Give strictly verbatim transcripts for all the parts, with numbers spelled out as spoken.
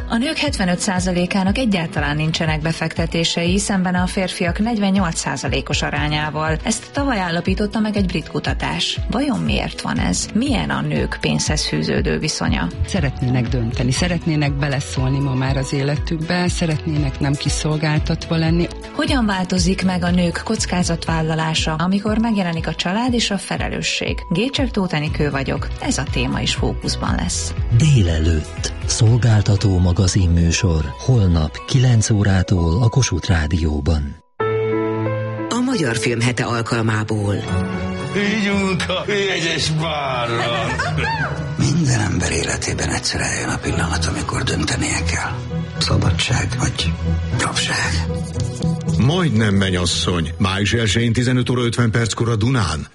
A nők hetvenöt százalékának egyáltalán nincsenek befektetései, szemben a férfiak negyvennyolc százalékos arányával. Ezt tavaly állapította meg egy brit kutatás. Vajon miért van ez? Milyen a nők pénzhez fűződő viszonya? Szeretnének dönteni, szeretnének beleszólni ma már az életükbe, szeretnének nem kiszolgáltatva lenni. Hogyan változik meg a nők kockázatvállalása, amikor megjelenik a család és a felelősség? Gécsek Tóth Enikő vagyok, ez a téma is fókuszban lesz. Délelőtt. Szolgáltató magazin műsor. Holnap kilenc órától a Kossuth Rádióban. A Magyar Filmhete alkalmából. Ügyünk a jegyes bárra. Minden ember életében egyszer eljön a pillanat, amikor döntenie kell. Szabadság vagy rabság. Majdnem mennyasszony. május elsején tizenöt óra ötven perckor a Dunán.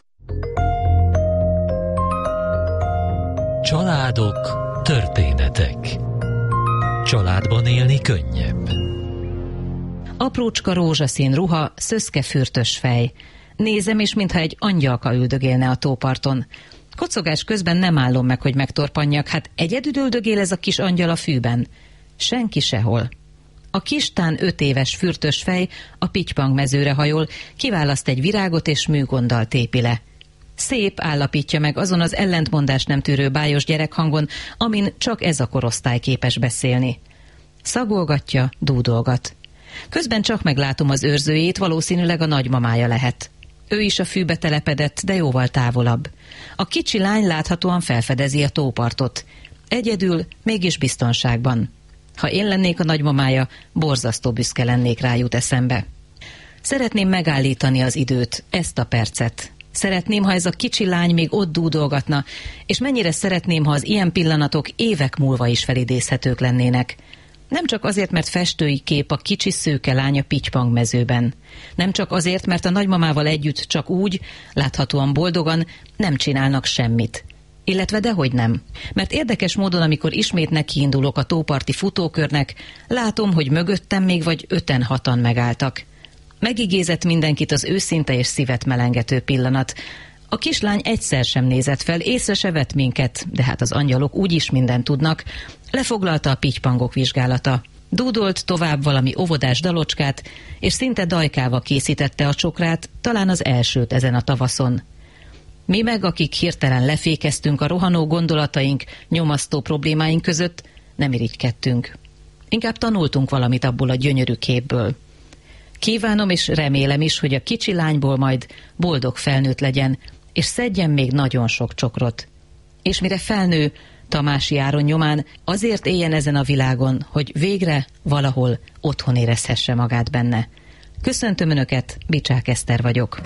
Családok, történetek. Családban élni könnyebb. Aprócska rózsaszín ruha, szöszke fürtös fej. Nézem, és mintha egy angyalka üldögélne a tóparton. Kocogás közben nem állom meg, hogy megtorpanjak. Hát egyedül üldögél ez a kis angyal a fűben. Senki sehol. A kistán öt éves fürtös fej a Pittypang mezőre hajol, kiválaszt egy virágot és műgonddal tépi le. Szép, állapítja meg azon az ellentmondást nem tűrő bájos gyerekhangon, amin csak ez a korosztály képes beszélni. Szagolgatja, dúdolgat. Közben csak meglátom az őrzőjét, valószínűleg a nagymamája lehet. Ő is a fűbe telepedett, de jóval távolabb. A kicsi lány láthatóan felfedezi a tópartot. Egyedül, mégis biztonságban. Ha én lennék a nagymamája, borzasztó büszke lennék rá, jut eszembe. Szeretném megállítani az időt, ezt a percet. Szeretném, ha ez a kicsi lány még ott dúdolgatna, és mennyire szeretném, ha az ilyen pillanatok évek múlva is felidézhetők lennének. Nem csak azért, mert festői kép a kicsi szőke lány a Pittypang mezőben. Nem csak azért, mert a nagymamával együtt csak úgy, láthatóan boldogan nem csinálnak semmit. Illetve dehogy nem. Mert érdekes módon, amikor ismét nekiindulok a tóparti futókörnek, látom, hogy mögöttem még vagy öten-hatan megálltak. Megigézett mindenkit az őszinte és szívet melengető pillanat. A kislány egyszer sem nézett fel, észre se vett minket, de hát az angyalok úgyis mindent tudnak. Lefoglalta a pittypangok vizsgálata. Dúdolt tovább valami óvodás dalocskát, és szinte dajkával készítette a csokrát, talán az elsőt ezen a tavaszon. Mi meg, akik hirtelen lefékeztünk a rohanó gondolataink, nyomasztó problémáink között, nem irigykedtünk. Inkább tanultunk valamit abból a gyönyörű képből. Kívánom és remélem is, hogy a kicsi lányból majd boldog felnőtt legyen, és szedjen még nagyon sok csokrot. És mire felnő, Tamási Áron nyomán azért éljen ezen a világon, hogy végre valahol otthon érezhesse magát benne. Köszöntöm Önöket, Bicsák Eszter vagyok.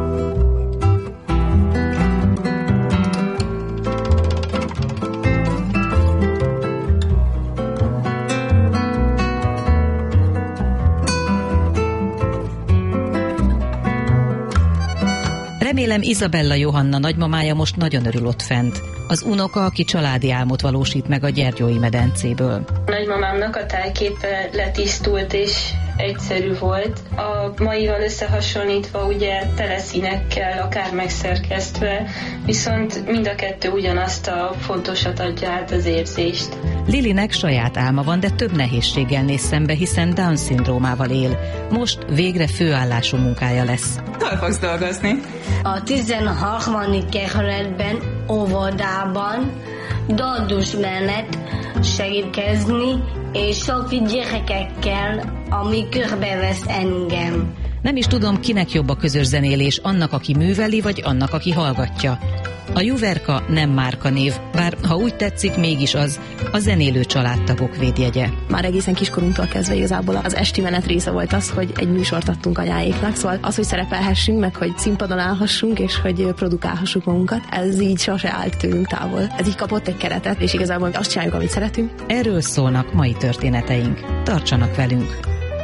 Remélem Izabella Johanna nagymamája most nagyon örül ott fent. Az unoka, aki családi álmot valósít meg a Gyergyói medencéből. Nagymamámnak a tájképe letisztult és egyszerű volt. A maival összehasonlítva ugye tele színekkel, akár megszerkesztve, viszont mind a kettő ugyanazt a fontosat adja át, az érzést. Lilinek saját álma van, de több nehézséggel néz szembe, hiszen Down-szindrómával él. Most végre főállású munkája lesz. Hol fogsz dolgozni? A tizenharmadik kerületben, óvodában, dadus mellett segítkezni, és Sofi gyerekekkel, ami körbevesz engem. Nem is tudom, kinek jobb a közös zenélés, annak, aki műveli, vagy annak, aki hallgatja. A Juverka nem márkanév, bár ha úgy tetszik, mégis az a zenélő családtagok védjegye. Már egészen kiskorunktól kezdve igazából az esti menet része volt az, hogy egy műsort adtunk anyáéknak, szóval az, hogy szerepelhessünk, meg hogy színpadon állhassunk, és hogy produkálhassuk magunkat, ez így sose állt tőlünk távol. Ez így kapott egy keretet, és igazából azt csináljuk, amit szeretünk. Erről szólnak mai történeteink. Tartsanak velünk!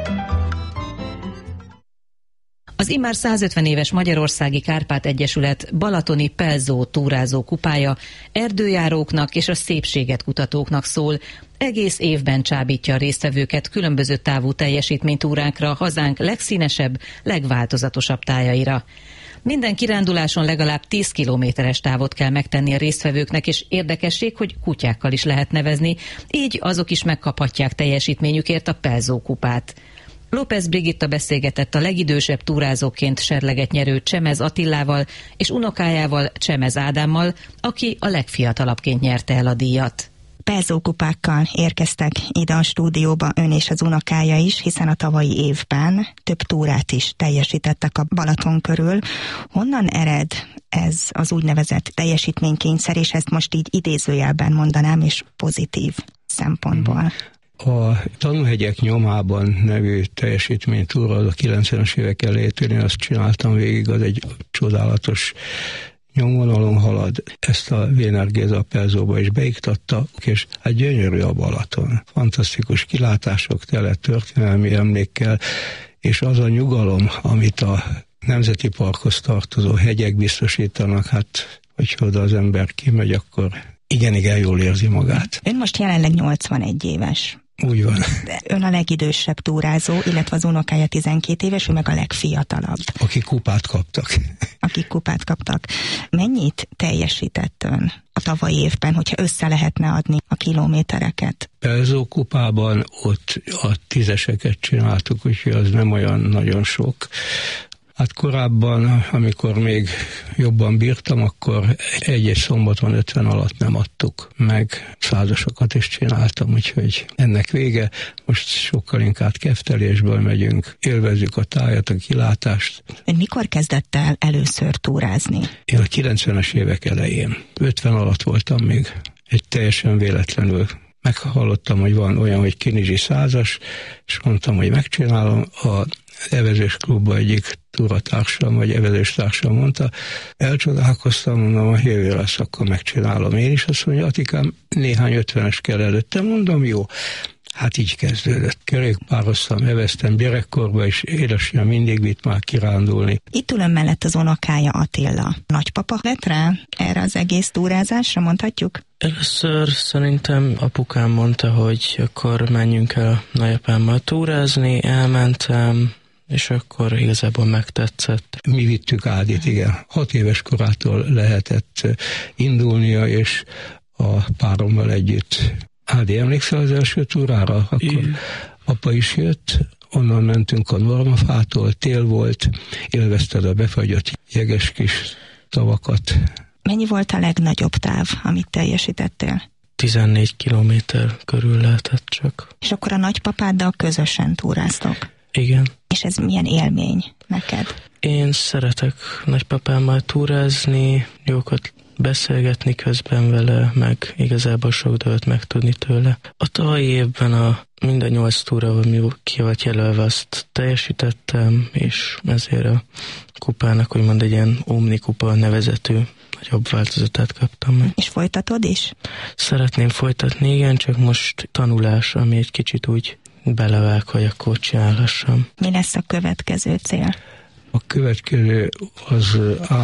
Az immár százötven éves Magyarországi Kárpát Egyesület balatoni Pelzó túrázó kupája erdőjáróknak és a szépséget kutatóknak szól. Egész évben csábítja a résztvevőket különböző távú teljesítménytúrákra, hazánk legszínesebb, legváltozatosabb tájaira. Minden kiránduláson legalább tíz kilométeres távot kell megtenni a résztvevőknek, és érdekesség, hogy kutyákkal is lehet nevezni, így azok is megkaphatják teljesítményükért a Pelzó kupát. López Brigitta beszélgetett a legidősebb túrázóként serleget nyerő Csemez Attilával és unokájával, Csemez Ádámmal, aki a legfiatalabbként nyerte el a díjat. Pelzó kupákkal érkeztek ide a stúdióba ön és az unokája is, hiszen a tavalyi évben több túrát is teljesítettek a Balaton körül. Honnan ered ez az úgynevezett teljesítménykényszer, és ezt most így idézőjelben mondanám, és pozitív szempontból? A Tanúhegyek nyomában nevű teljesítménytúra a kilencvenes évek elejétől, én azt csináltam végig, az egy csodálatos nyomvonalon halad, ezt a Véner Géza Pelzóba is beiktatta, és hát gyönyörű a Balaton. Fantasztikus kilátások, tele történelmi emlékkel, és az a nyugalom, amit a Nemzeti Parkhoz tartozó hegyek biztosítanak, hát hogyha oda az ember kimegy, akkor igen, igen, jól érzi magát. Ön most jelenleg nyolcvanegy éves. Úgy van. De ön a legidősebb túrázó, illetve az unokája tizenkét éves, ő meg a legfiatalabb. Akik kupát kaptak. Akik kupát kaptak. Mennyit teljesített ön a tavalyi évben, hogyha össze lehetne adni a kilométereket? Pelzó kupában ott a tízeseket csináltuk, úgyhogy az nem olyan nagyon sok. Hát korábban, amikor még jobban bírtam, akkor egy-egy szombaton ötven alatt nem adtuk meg. Százasokat is csináltam, úgyhogy ennek vége. Most sokkal inkább keftelésből megyünk, élvezzük a tájat, a kilátást. Ön mikor kezdett el először túrázni? Én a kilencvenes évek elején. ötven alatt voltam még. Egy teljesen véletlenül meghallottam, hogy van olyan, hogy kinizsi százas, és mondtam, hogy megcsinálom. A evezés klubban egyik túratársam, vagy evezés társam mondta, elcsodálkoztam, mondom, a jövő lesz, akkor megcsinálom. Én is azt mondja, Atikám, néhány ötvenes kell előtte, mondom, jó. Hát így kezdődött. Kerékpároztam, eveztem gyerekkorba, és édesanyám mindig vitt már kirándulni. Itt ül ön mellett az unokája Attila. Nagypapa lett rá erre az egész túrázásra, mondhatjuk? Először szerintem apukám mondta, hogy akkor menjünk el nagyapámmal túrázni, elmentem, és akkor igazából megtetszett. Mi vittük Ádit, igen. Hat éves korától lehetett indulnia, és a párommal együtt. Ádi, emlékszel az első túrára? Akkor Igen. Apa is jött, onnan mentünk a Normafától, tél volt, élvezted a befagyott jeges kis tavakat. Mennyi volt a legnagyobb táv, amit teljesítettél? tizennégy kilométer körül lehetett csak. És akkor a nagypapáddal közösen túráztok? Igen. És ez milyen élmény neked? Én szeretek nagypapámmal túrázni, jókat beszélgetni közben vele, meg igazából sok dolgot megtudni tőle. A tavalyi évben a mind a nyolc túra, ami ki volt jelölve, azt teljesítettem, és ezért a kupának úgymond egy ilyen omnikupa nevezetű nagyobb változatát kaptam meg. És folytatod is? Szeretném folytatni, igen, csak most tanulás, ami egy kicsit úgy belevág, hogy akkor csinálhassam. Mi lesz a következő cél? A következő az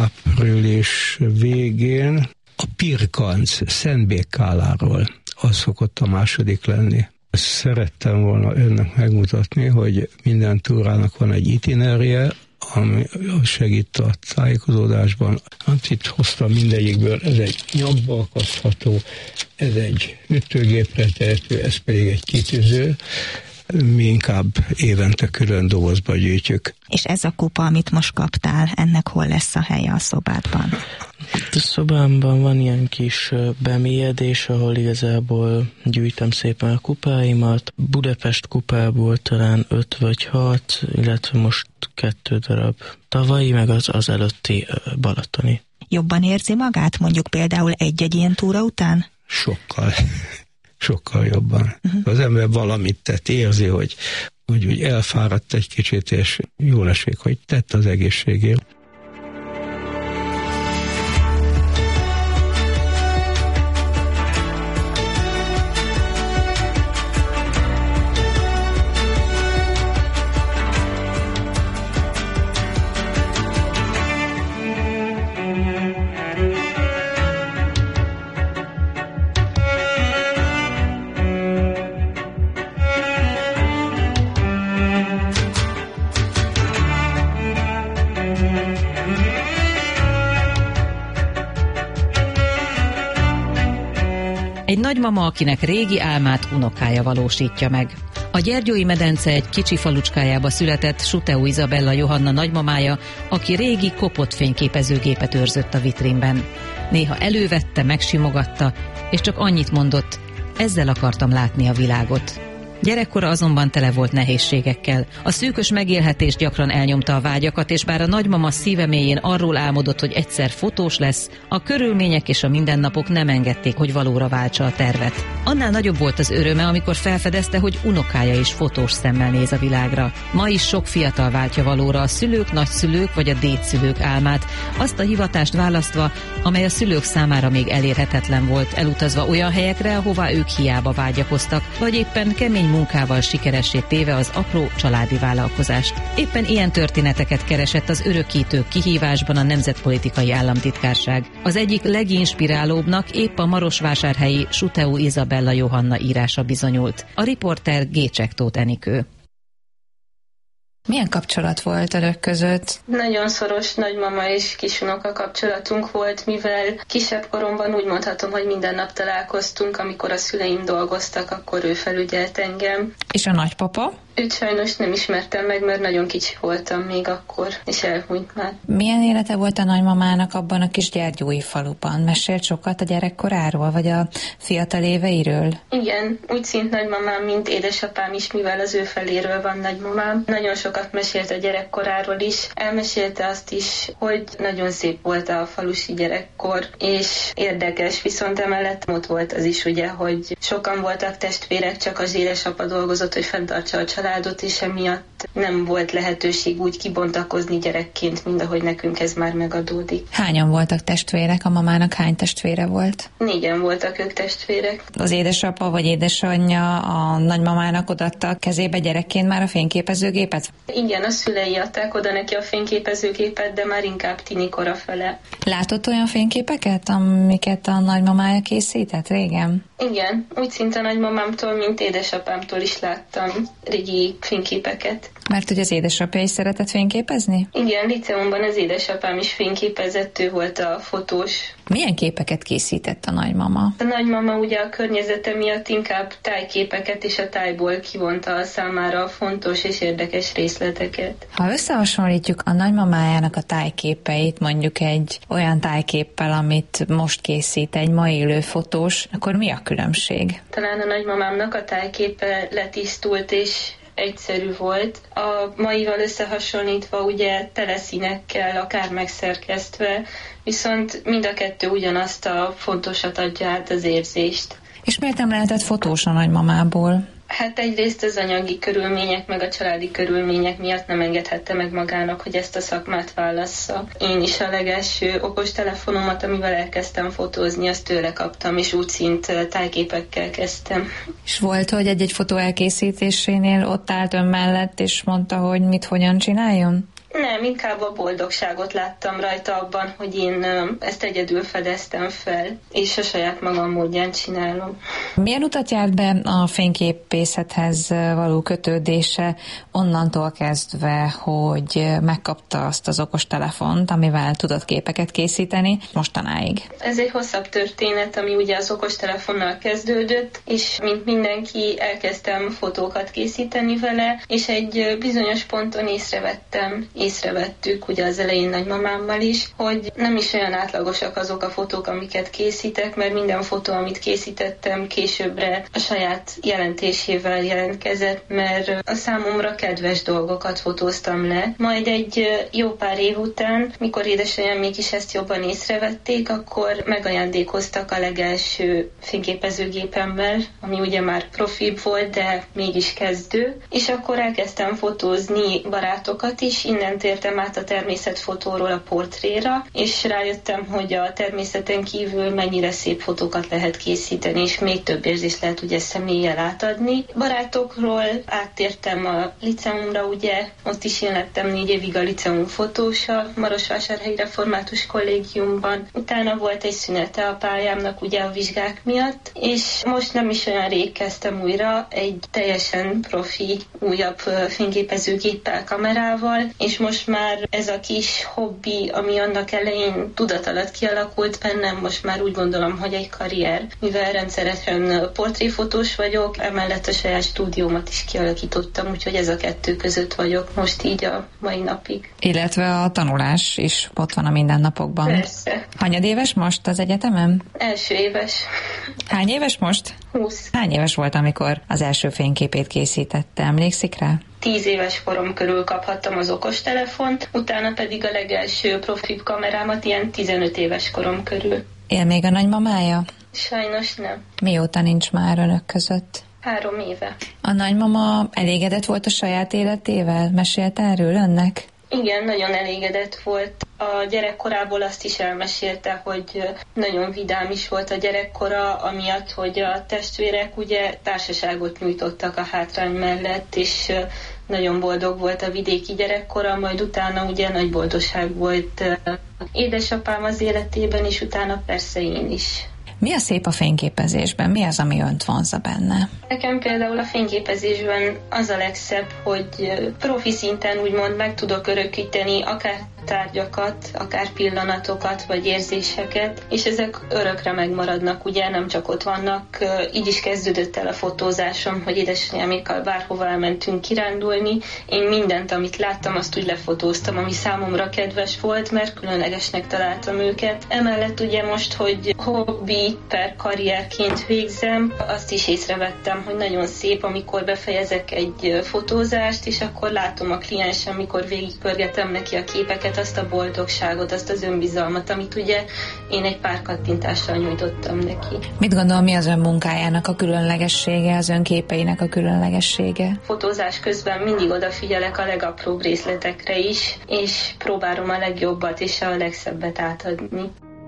április végén a Pirkanc Szentbékáláról, az szokott a második lenni. Szerettem volna önnek megmutatni, hogy minden túrának van egy itinerje, ami segít a tájékozódásban. Hát itt hoztam mindegyikből, ez egy nyakba akasztható, ez egy ütőgépre tehető, ez pedig egy kitűző. Mi inkább évente külön dobozba gyűjtjük. És ez a kupa, amit most kaptál, ennek hol lesz a helye a szobádban? A szobámban van ilyen kis bemélyedés, ahol igazából gyűjtem szépen a kupáimat. Budapest kupából talán öt vagy hat, illetve most kettő darab. Tavalyi, meg az, az előtti balatoni. Jobban érzi magát, mondjuk például egy-egy ilyen túra után? Sokkal. Sokkal jobban. Uh-huh. Az ember valamit tett, érzi, hogy úgy, úgy elfáradt egy kicsit, és jól esik, hogy tett az egészségért. nagymama, akinek régi álmát unokája valósítja meg. A Gyergyói medence egy kicsi falucskájába született Suteu Izabella Johanna nagymamája, aki régi kopott fényképezőgépet őrzött a vitrínben. Néha elővette, megsimogatta, és csak annyit mondott, ezzel akartam látni a világot. Gyerekkora azonban tele volt nehézségekkel. A szűkös megélhetés gyakran elnyomta a vágyakat, és bár a nagymama szíve mélyén arról álmodott, hogy egyszer fotós lesz, a körülmények és a mindennapok nem engedték, hogy valóra váltsa a tervet. Annál nagyobb volt az öröme, amikor felfedezte, hogy unokája is fotós szemmel néz a világra. Ma is sok fiatal váltja valóra a szülők, nagyszülők vagy a dédszülők álmát, azt a hivatást választva, amely a szülők számára még elérhetetlen volt, elutazva olyan helyekre, ahová ők hiába vágyakoztak, vagy éppen kemény munkával sikeressé téve az apró családi vállalkozást. Éppen ilyen történeteket keresett az Örökítők kihívásban a Nemzetpolitikai Államtitkárság. Az egyik leginspirálóbbnak épp a marosvásárhelyi Suteu Izabella Johanna írása bizonyult. A riporter Gécsek Tóth Enikő. Milyen kapcsolat volt önök között? Nagyon szoros nagymama és kisunoka kapcsolatunk volt, mivel kisebb koromban úgy mondhatom, hogy minden nap találkoztunk, amikor a szüleim dolgoztak, akkor ő felügyelt engem. És a nagypapa? Őt sajnos nem ismertem meg, mert nagyon kicsi voltam még akkor, és elhunyt már. Milyen élete volt a nagymamának abban a kis gyergyói faluban? Mesélt sokat a gyerekkoráról, vagy a fiatal éveiről? Igen, úgy szint nagymamám, mint édesapám is, mivel az ő feléről van nagymamám. Nagyon sokat mesélt a gyerekkoráról is. Elmesélte azt is, hogy nagyon szép volt a falusi gyerekkor, és érdekes, viszont emellett ott volt az is, ugye, hogy sokan voltak testvérek, csak az édesapa dolgozott, hogy fenntartsa a családot, és emiatt nem volt lehetőség úgy kibontakozni gyerekként, mint ahogy nekünk ez már megadódik. Hányan voltak testvérek? A mamának hány testvére volt? Négyen voltak ők testvérek. Az édesapa vagy édesanyja a nagymamának odaadta a kezébe gyerekként már a fényképezőgépet? Igen, a szülei adták oda neki a fényképezőgépet, de már inkább tinikora fele. Látott olyan fényképeket, amiket a nagymamája készített régen? Igen, úgy szinte a nagymamámtól, mint édesapámtól is láttam régi fényképeket. Mert hogy az édesapja is szeretett fényképezni? Igen, liceumban az édesapám is fényképezett, ő volt a fotós. Milyen képeket készített a nagymama? A nagymama ugye a környezete miatt inkább tájképeket, és a tájból kivonta a számára fontos és érdekes részleteket. Ha összehasonlítjuk a nagymamájának a tájképeit mondjuk egy olyan tájképpel, amit most készít egy ma élő fotós, akkor mi a különbség? Talán a nagymamámnak a tájképe letisztult és egyszerű volt. A maival összehasonlítva ugye tele színekkel, akár megszerkesztve, viszont mind a kettő ugyanazt a fontosat adja át, az érzést. És miért nem lehetett fotós a nagymamából? Hát egyrészt az anyagi körülmények, meg a családi körülmények miatt nem engedhette meg magának, hogy ezt a szakmát válassza. Én is a legelső okostelefonomat, amivel elkezdtem fotózni, azt tőle kaptam, és úgy szint tájképekkel kezdtem. És volt, hogy egy-egy fotó elkészítésénél ott állt ön mellett, és mondta, hogy mit, hogyan csináljon? Nem, inkább a boldogságot láttam rajta abban, hogy én ezt egyedül fedeztem fel, és a saját magam módján csinálom. Milyen utat járt be a fényképészethez való kötődése onnantól kezdve, hogy megkapta azt az okostelefont, amivel tudott képeket készíteni mostanáig? Ez egy hosszabb történet, ami ugye az okostelefonnal kezdődött, és mint mindenki elkezdtem fotókat készíteni vele, és egy bizonyos ponton észrevettem, észrevettük ugye az elején nagymamámmal is, hogy nem is olyan átlagosak azok a fotók, amiket készítek, mert minden fotó, amit készítettem, későbbre a saját jelentésével jelentkezett, mert a számomra kedves dolgokat fotóztam le. Majd egy jó pár év után, mikor édesanyám mégis ezt jobban észrevették, akkor megajándékoztak a legelső fényképezőgépemmel, ami ugye már profibb volt, de mégis kezdő, és akkor elkezdtem fotózni barátokat is, innen tértem át a természetfotóról a portréra, és rájöttem, hogy a természeten kívül mennyire szép fotókat lehet készíteni, és még több érzést lehet ugye személlyel átadni. Barátokról áttértem a liceumra, ugye, ott is én lettem négy évig a liceum fotósa, Marosvásárhelyi Református Kollégiumban. Utána volt egy szünete a pályámnak ugye a vizsgák miatt, és most nem is olyan rég kezdtem újra egy teljesen profi, újabb fényképezőgéppel, kamerával, és most már ez a kis hobbi, ami annak elején tudat alatt kialakult bennem, most már úgy gondolom, hogy egy karrier, mivel rendszeresen portréfotós vagyok, emellett a saját stúdiómat is kialakítottam, úgyhogy ez a kettő között vagyok most így a mai napig. Illetve a tanulás is ott van a mindennapokban. Persze. Hanyadéves most az egyetemen? Első éves. Hány éves most? húsz. Hány éves volt, amikor az első fényképét készítette? Emlékszik rá? Tíz éves korom körül kaphattam az okostelefont, utána pedig a legelső profi kamerámat ilyen tizenöt éves korom körül. Él még a nagymamája? Sajnos nem. Mióta nincs már önök között? Három éve. A nagymama elégedett volt a saját életével? Mesélt erről önnek? Igen, nagyon elégedett volt. A gyerekkorából azt is elmesélte, hogy nagyon vidám is volt a gyerekkora, amiatt, hogy a testvérek ugye társaságot nyújtottak a hátrány mellett, és nagyon boldog volt a vidéki gyerekkora, majd utána ugye nagy boldogság volt édesapám az életében, és utána persze én is. Mi a szép a fényképezésben? Mi az, ami önt vonzza benne? Nekem például a fényképezésben az a legszebb, hogy profi szinten úgymond meg tudok örökíteni akár tárgyakat, akár pillanatokat, vagy érzéseket, és ezek örökre megmaradnak, ugye nem csak ott vannak. Így is kezdődött el a fotózásom, hogy édesanyámékkal bárhova elmentünk kirándulni. Én mindent, amit láttam, azt úgy lefotóztam, ami számomra kedves volt, mert különlegesnek találtam őket. Emellett ugye most, hogy hobbi per karrierként végzem, azt is észrevettem, hogy nagyon szép, amikor befejezek egy fotózást, és akkor látom a kliensem, amikor végigpörgetem neki a képeket, azt a boldogságot, azt az önbizalmat, amit ugye én egy pár kattintással nyújtottam neki. Mit gondol, mi az ön munkájának a különlegessége, az ön képeinek a különlegessége? Fotózás közben mindig odafigyelek a legapróbb részletekre is, és próbálom a legjobbat és a legszebbet átadni.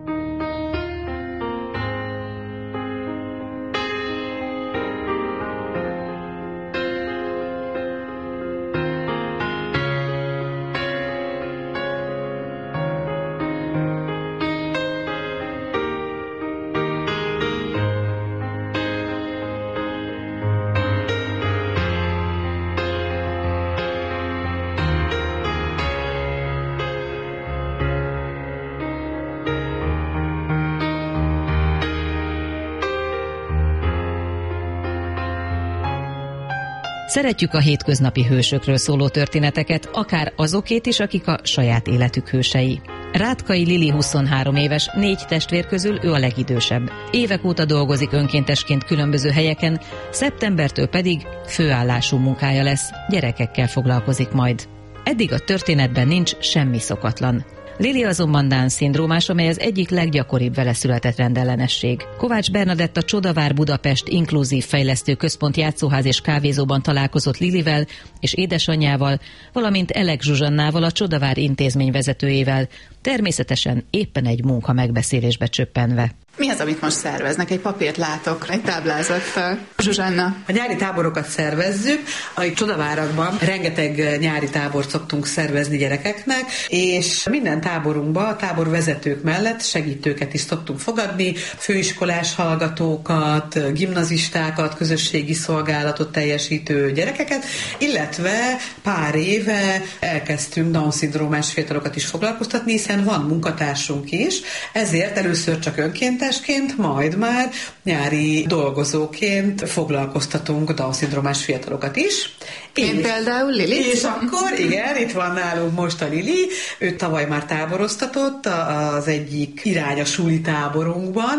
Szeretjük a hétköznapi hősökről szóló történeteket, akár azokét is, akik a saját életük hősei. Rátkai Lili huszonhárom éves, négy testvér közül ő a legidősebb. Évek óta dolgozik önkéntesként különböző helyeken, szeptembertől pedig főállású munkája lesz, gyerekekkel foglalkozik majd. Eddig a történetben nincs semmi szokatlan. Lili azonban Down-szindrómás, amely az egyik leggyakoribb vele született rendellenesség. Kovács Bernadett a Csodavár Budapest Inkluzív Fejlesztő Központ játszóház és kávézóban találkozott Lilivel és édesanyjával, valamint Elek Zsuzsannával, a Csodavár intézmény vezetőjével, természetesen éppen egy munka megbeszélésbe csöppenve. Mi az, amit most szerveznek? Egy papírt látok, egy táblázattal. Zsuzsanna. A nyári táborokat szervezzük. A Csodavárakban rengeteg nyári tábort szoktunk szervezni gyerekeknek, és minden táborunkban a táborvezetők mellett segítőket is szoktunk fogadni, főiskolás hallgatókat, gimnazistákat, közösségi szolgálatot teljesítő gyerekeket, illetve pár éve elkezdtünk Down-szindrómás fiatalokat is foglalkoztatni, hiszen van munkatársunk is, ezért először csak önként, majd már nyári dolgozóként foglalkoztatunk Down-szindrómás fiatalokat is. Én és, például Lili. És akkor igen, itt van nálunk most a Lili, ő tavaly már táboroztatott az egyik irány a suli táborunkban,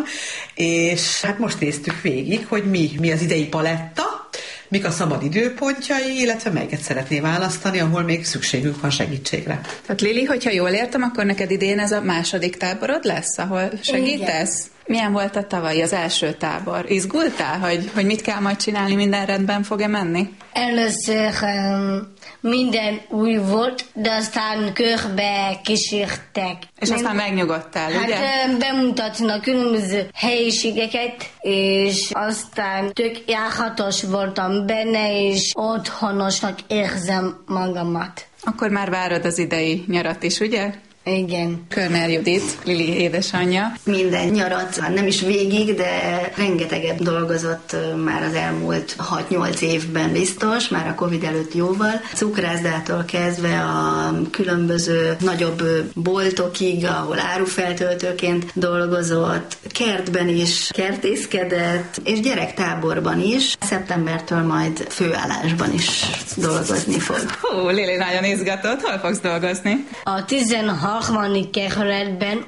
és hát most néztük végig, hogy mi, mi az idei paletta, mik a szabad időpontjai, illetve melyiket szeretné választani, ahol még szükségünk van segítségre. Tehát Lili, hogyha jól értem, akkor neked idén ez a második táborod lesz, ahol segítesz? Igen. Milyen volt a tavalyi, az első tábor? Izgultál, hogy, hogy mit kell majd csinálni, minden rendben fog-e menni? Először um, minden új volt, de aztán körbe kísértek. És Nem, aztán megnyugodtál, hát, ugye? Hát bemutatnak különböző helyiségeket, és aztán tök járhatos voltam benne, és otthonosnak érzem magamat. Akkor már várod az idei nyarat is, ugye? Igen. Körner Judit, Lili édesanyja. Minden nyarat, nem is végig, de rengeteget dolgozott már az elmúlt hat-nyolc évben biztos, már a Covid előtt jóval. Cukrászdától kezdve a különböző nagyobb boltokig, ahol árufeltöltőként dolgozott, kertben is kertészkedett, és gyerektáborban is. Szeptembertől majd főállásban is dolgozni fog. Hú, Lili nagyon izgatott. Hol fogsz dolgozni? A tizenharmadik kerületben,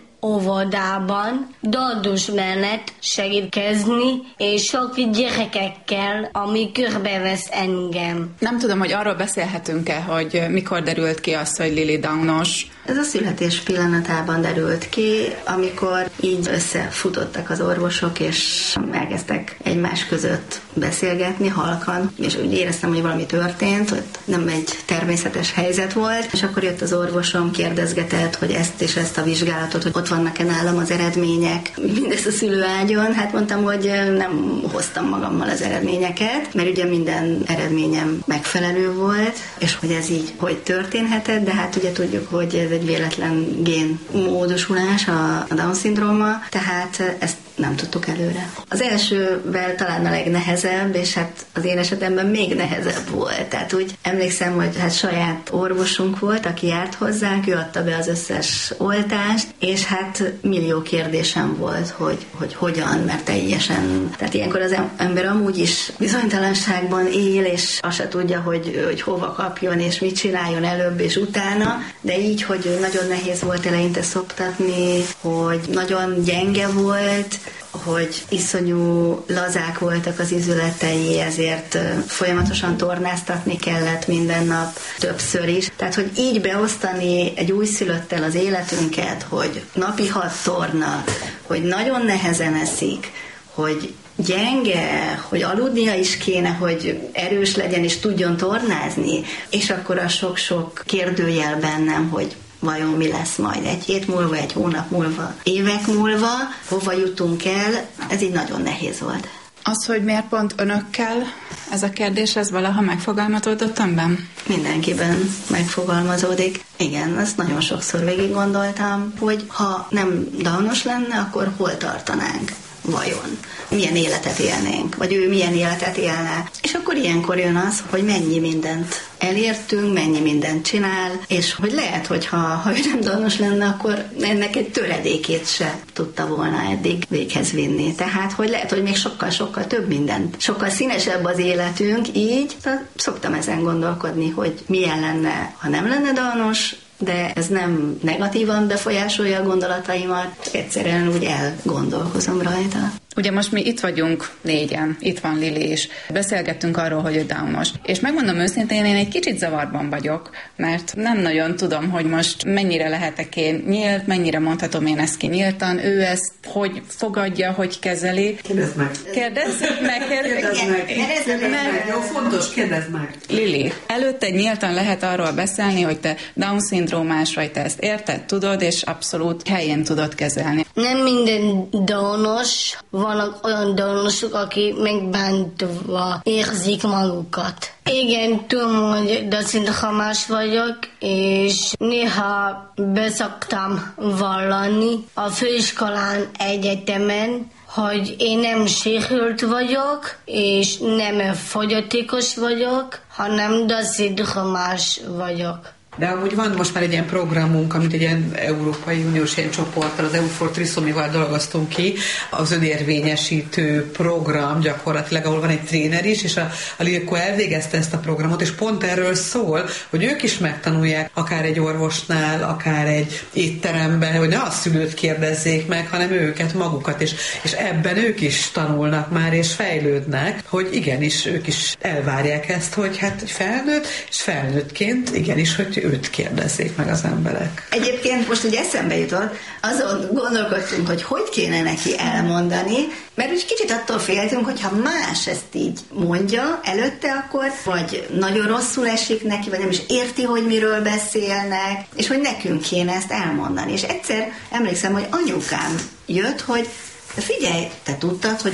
óvodában dados menet segítkezni, és sok gyerekekkel, ami körbevesz engem. Nem tudom, hogy arról beszélhetünk-e, hogy mikor derült ki az, hogy Lili Downos. Ez a születés pillanatában derült ki, amikor így összefutottak az orvosok, és elkezdtek egymás között beszélgetni halkan, és úgy éreztem, hogy valami történt, hogy nem egy természetes helyzet volt, és akkor jött az orvosom, kérdezgetett, hogy ezt és ezt a vizsgálatot, hogy ott vannak-e nálam az eredmények, mindezt a szülőágyon. Hát mondtam, hogy nem hoztam magammal az eredményeket, mert ugye minden eredményem megfelelő volt, és hogy ez így hogy történhetett, de hát ugye tudjuk, hogy ez egy véletlen gén módosulás a Down-szindróma, tehát ezt nem tudtuk előre. Az elsővel talán a legnehezebb, és hát az én esetemben még nehezebb volt. Tehát úgy emlékszem, hogy hát saját orvosunk volt, aki járt hozzánk, ő adta be az összes oltást, és hát millió kérdésem volt, hogy, hogy hogyan, mert teljesen, tehát ilyenkor az ember amúgy is bizonytalanságban él, és azt se tudja, hogy, hogy hova kapjon, és mit csináljon előbb és utána, de így, hogy nagyon nehéz volt eleinte szoptatni, hogy nagyon gyenge volt, hogy iszonyú lazák voltak az izületei, ezért folyamatosan tornáztatni kellett minden nap, többször is. Tehát, hogy így beosztani egy újszülöttel az életünket, hogy napi hat torna, hogy nagyon nehezen eszik, hogy gyenge, hogy aludnia is kéne, hogy erős legyen és tudjon tornázni, és akkor a sok-sok kérdőjel bennem, hogy vajon mi lesz majd egy hét múlva, egy hónap múlva, évek múlva, hova jutunk el, ez így nagyon nehéz volt. Az, hogy miért pont önökkel, ez a kérdés, ez valaha megfogalmazódott önben? Mindenkiben megfogalmazódik. Igen, ezt nagyon sokszor végig gondoltam, hogy ha nem Downos lenne, akkor hol tartanánk? Vajon? Milyen életet élnénk? Vagy ő milyen életet élne? És akkor ilyenkor jön az, hogy mennyi mindent elértünk, mennyi mindent csinál, és hogy lehet, hogy ha, ha ő nem Downos lenne, akkor ennek egy töredékét se tudta volna eddig véghez vinni. Tehát, hogy lehet, hogy még sokkal-sokkal több mindent, sokkal színesebb az életünk, így szoktam ezen gondolkodni, hogy milyen lenne, ha nem lenne Downos, de ez nem negatívan befolyásolja a gondolataimat, egyszerűen úgy elgondolkozom rajta. Ugye most mi itt vagyunk négyen, itt van Lili is. Beszélgettünk arról, hogy ő Downos. És megmondom őszintén, én egy kicsit zavarban vagyok, mert nem nagyon tudom, hogy most mennyire lehetek én nyílt, mennyire mondhatom én ezt ki nyíltan, ő ezt hogy fogadja, hogy kezeli. Kérdezd meg. Kérdezd meg. Kérdezd meg. Kérdezd meg. Jó, fontos, kérdezd meg. Lili, előtte nyíltan lehet arról beszélni, hogy te Down-szindrómás vagy, te ezt érted, tudod, és abszolút helyén tudod kezelni. Nem minden Downos, vannak olyan Downosok, akik megbántva érzik magukat. Igen, tudom, hogy Down-szindrómás vagyok, és néha beszoktam vallani a főiskolán, egyetemen, hogy én nem sérült vagyok, és nem fogyatékos vagyok, hanem Down-szindrómás vagyok. De amúgy van most már egy ilyen programunk, amit egy ilyen Európai Uniós ilyen csoporttal, az E U for Trisomival dolgoztunk ki, az önérvényesítő program gyakorlatilag, ahol van egy tréner is, és a, a Lilko elvégezte ezt a programot, és pont erről szól, hogy ők is megtanulják, akár egy orvosnál, akár egy étteremben, hogy ne a szülőt kérdezzék meg, hanem őket, magukat, és, és ebben ők is tanulnak már, és fejlődnek, hogy igenis, ők is elvárják ezt, hogy hát felnőtt, és felnőttként igenis, hogy őt kérdezzék meg az emberek. Egyébként most ugye eszembe jutott, azon gondolkodtunk, hogy hogy kéne neki elmondani, mert úgy kicsit attól féltünk, hogy ha más ezt így mondja előtte, akkor vagy nagyon rosszul esik neki, vagy nem is érti, hogy miről beszélnek, és hogy nekünk kéne ezt elmondani. És egyszer emlékszem, hogy anyukám jött, hogy figyelj, te tudtad, hogy a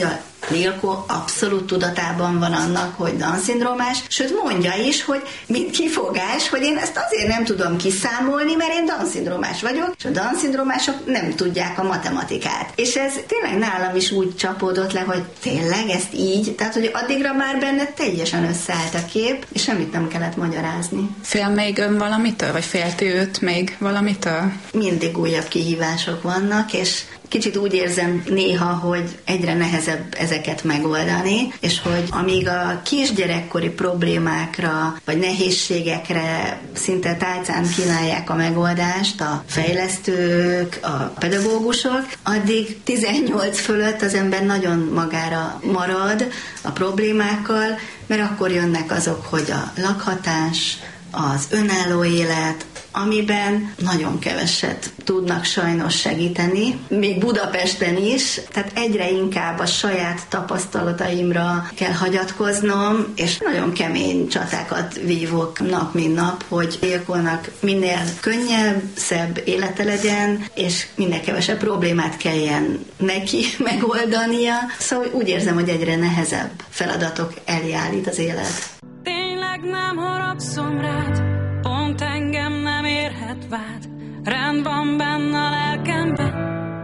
Lilko abszolút tudatában van annak, hogy Down-szindrómás, sőt mondja is, hogy mint kifogás, hogy én ezt azért nem tudom kiszámolni, mert én Down-szindrómás vagyok, és a Down-szindrómások nem tudják a matematikát. És ez tényleg nálam is úgy csapódott le, hogy tényleg ezt így, tehát hogy addigra már benne teljesen összeállt a kép, és semmit nem kellett magyarázni. Fél még ön valamitől, vagy félti őt még valamitől? Mindig újabb kihívások vannak, és kicsit úgy érzem néha, hogy egyre nehezebb ezeket megoldani, és hogy amíg a kisgyerekkori problémákra vagy nehézségekre szinte tálcán kínálják a megoldást a fejlesztők, a pedagógusok, addig tizennyolc fölött az ember nagyon magára marad a problémákkal, mert akkor jönnek azok, hogy a lakhatás, az önálló élet, amiben nagyon keveset tudnak sajnos segíteni, még Budapesten is, tehát egyre inkább a saját tapasztalataimra kell hagyatkoznom, és nagyon kemény csatákat vívok nap, mint nap, hogy Lilkónak minél könnyebb, szebb élete legyen, és minél kevesebb problémát kelljen neki megoldania. Szóval úgy érzem, hogy egyre nehezebb feladatok elé állít az élet. Tényleg nem haragszom rád, pont engem nem érhet vád, rend van benne a lelkemben.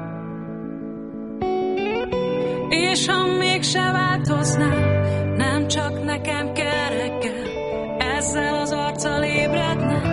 És ha mégse változnál, nem csak nekem kell reggel, ezzel az arccal ébredne.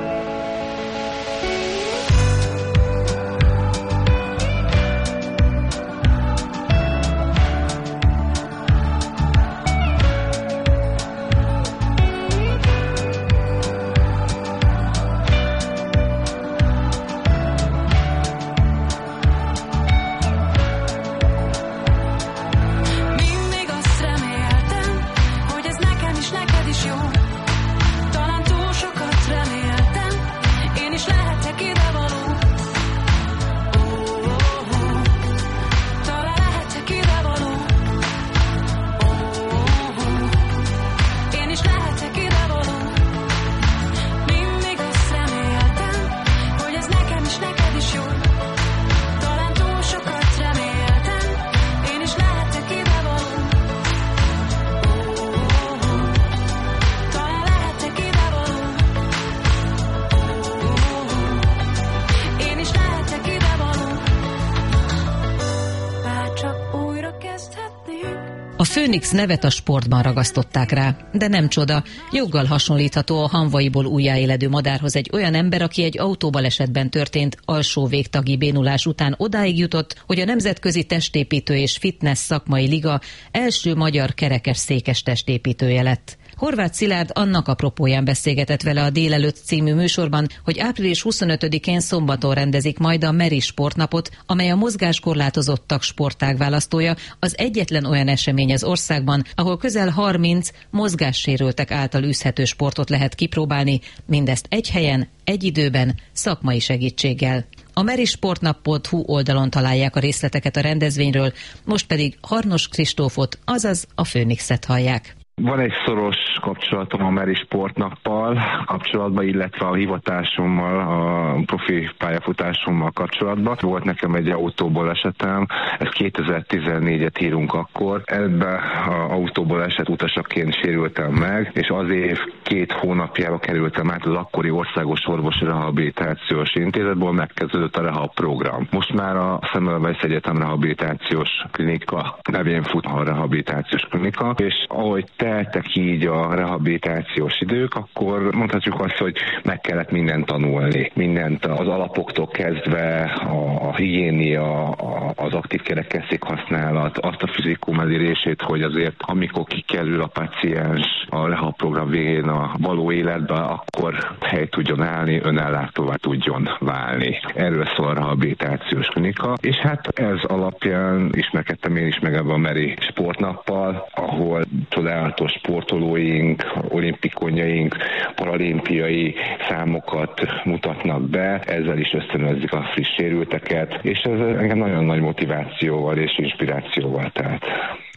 A Főnix nevet a sportban ragasztották rá, de nem csoda, joggal hasonlítható a hamvaiból újjáéledő madárhoz egy olyan ember, aki egy autóbalesetben történt alsó végtagi bénulás után odáig jutott, hogy a Nemzetközi Testépítő és Fitness Szakmai Liga első magyar kerekesszékes testépítője lett. Horváth Szilárd annak apropóján beszélgetett vele a Délelőtt című műsorban, hogy április huszonötödikén szombaton rendezik majd a Meri Sportnapot, amely a mozgáskorlátozottak sportágválasztója, az egyetlen olyan esemény az országban, ahol közel harminc mozgássérültek által űzhető sportot lehet kipróbálni, mindezt egy helyen, egy időben, szakmai segítséggel. A merisportnap pont hu oldalon találják a részleteket a rendezvényről, most pedig Harnos Kristófot, azaz a Főnixet hallják. Van egy szoros kapcsolatom a Meri Sportnappal kapcsolatban, illetve a hivatásommal, a profi pályafutásommal kapcsolatban. Volt nekem egy autóból esetem, ez kétezer-tizennégyet írunk akkor. Ebben az autóból esett utasaként sérültem meg, és az év két hónapjába kerültem át az akkori Országos Orvosi Rehabilitációs Intézetből, megkezdődött a rehab program. Most már a Semmelweis Egyetem Rehabilitációs Klinika nevén fut a rehabilitációs klinika, és ahogy teltek így a rehabilitációs idők, akkor mondhatjuk azt, hogy meg kellett mindent tanulni. Mindent az alapoktól kezdve, a, a higiénia, a, az aktív kerekesszék használat, azt a fizikum elérését, hogy azért amikor kikerül a páciens a rehab program végén a való életbe, akkor helyt tudjon állni, önellátóvá tudjon válni. Erről szól a rehabilitációs klinika, és hát ez alapján ismerkedtem én is meg ebben a Meri Sportnappal, ahol csodálatos sportolóink, olimpikonjaink, paralimpiai számokat mutatnak be, ezzel is ösztönözik a friss sérülteket, és ez engem nagyon nagy motivációval és inspirációval telt.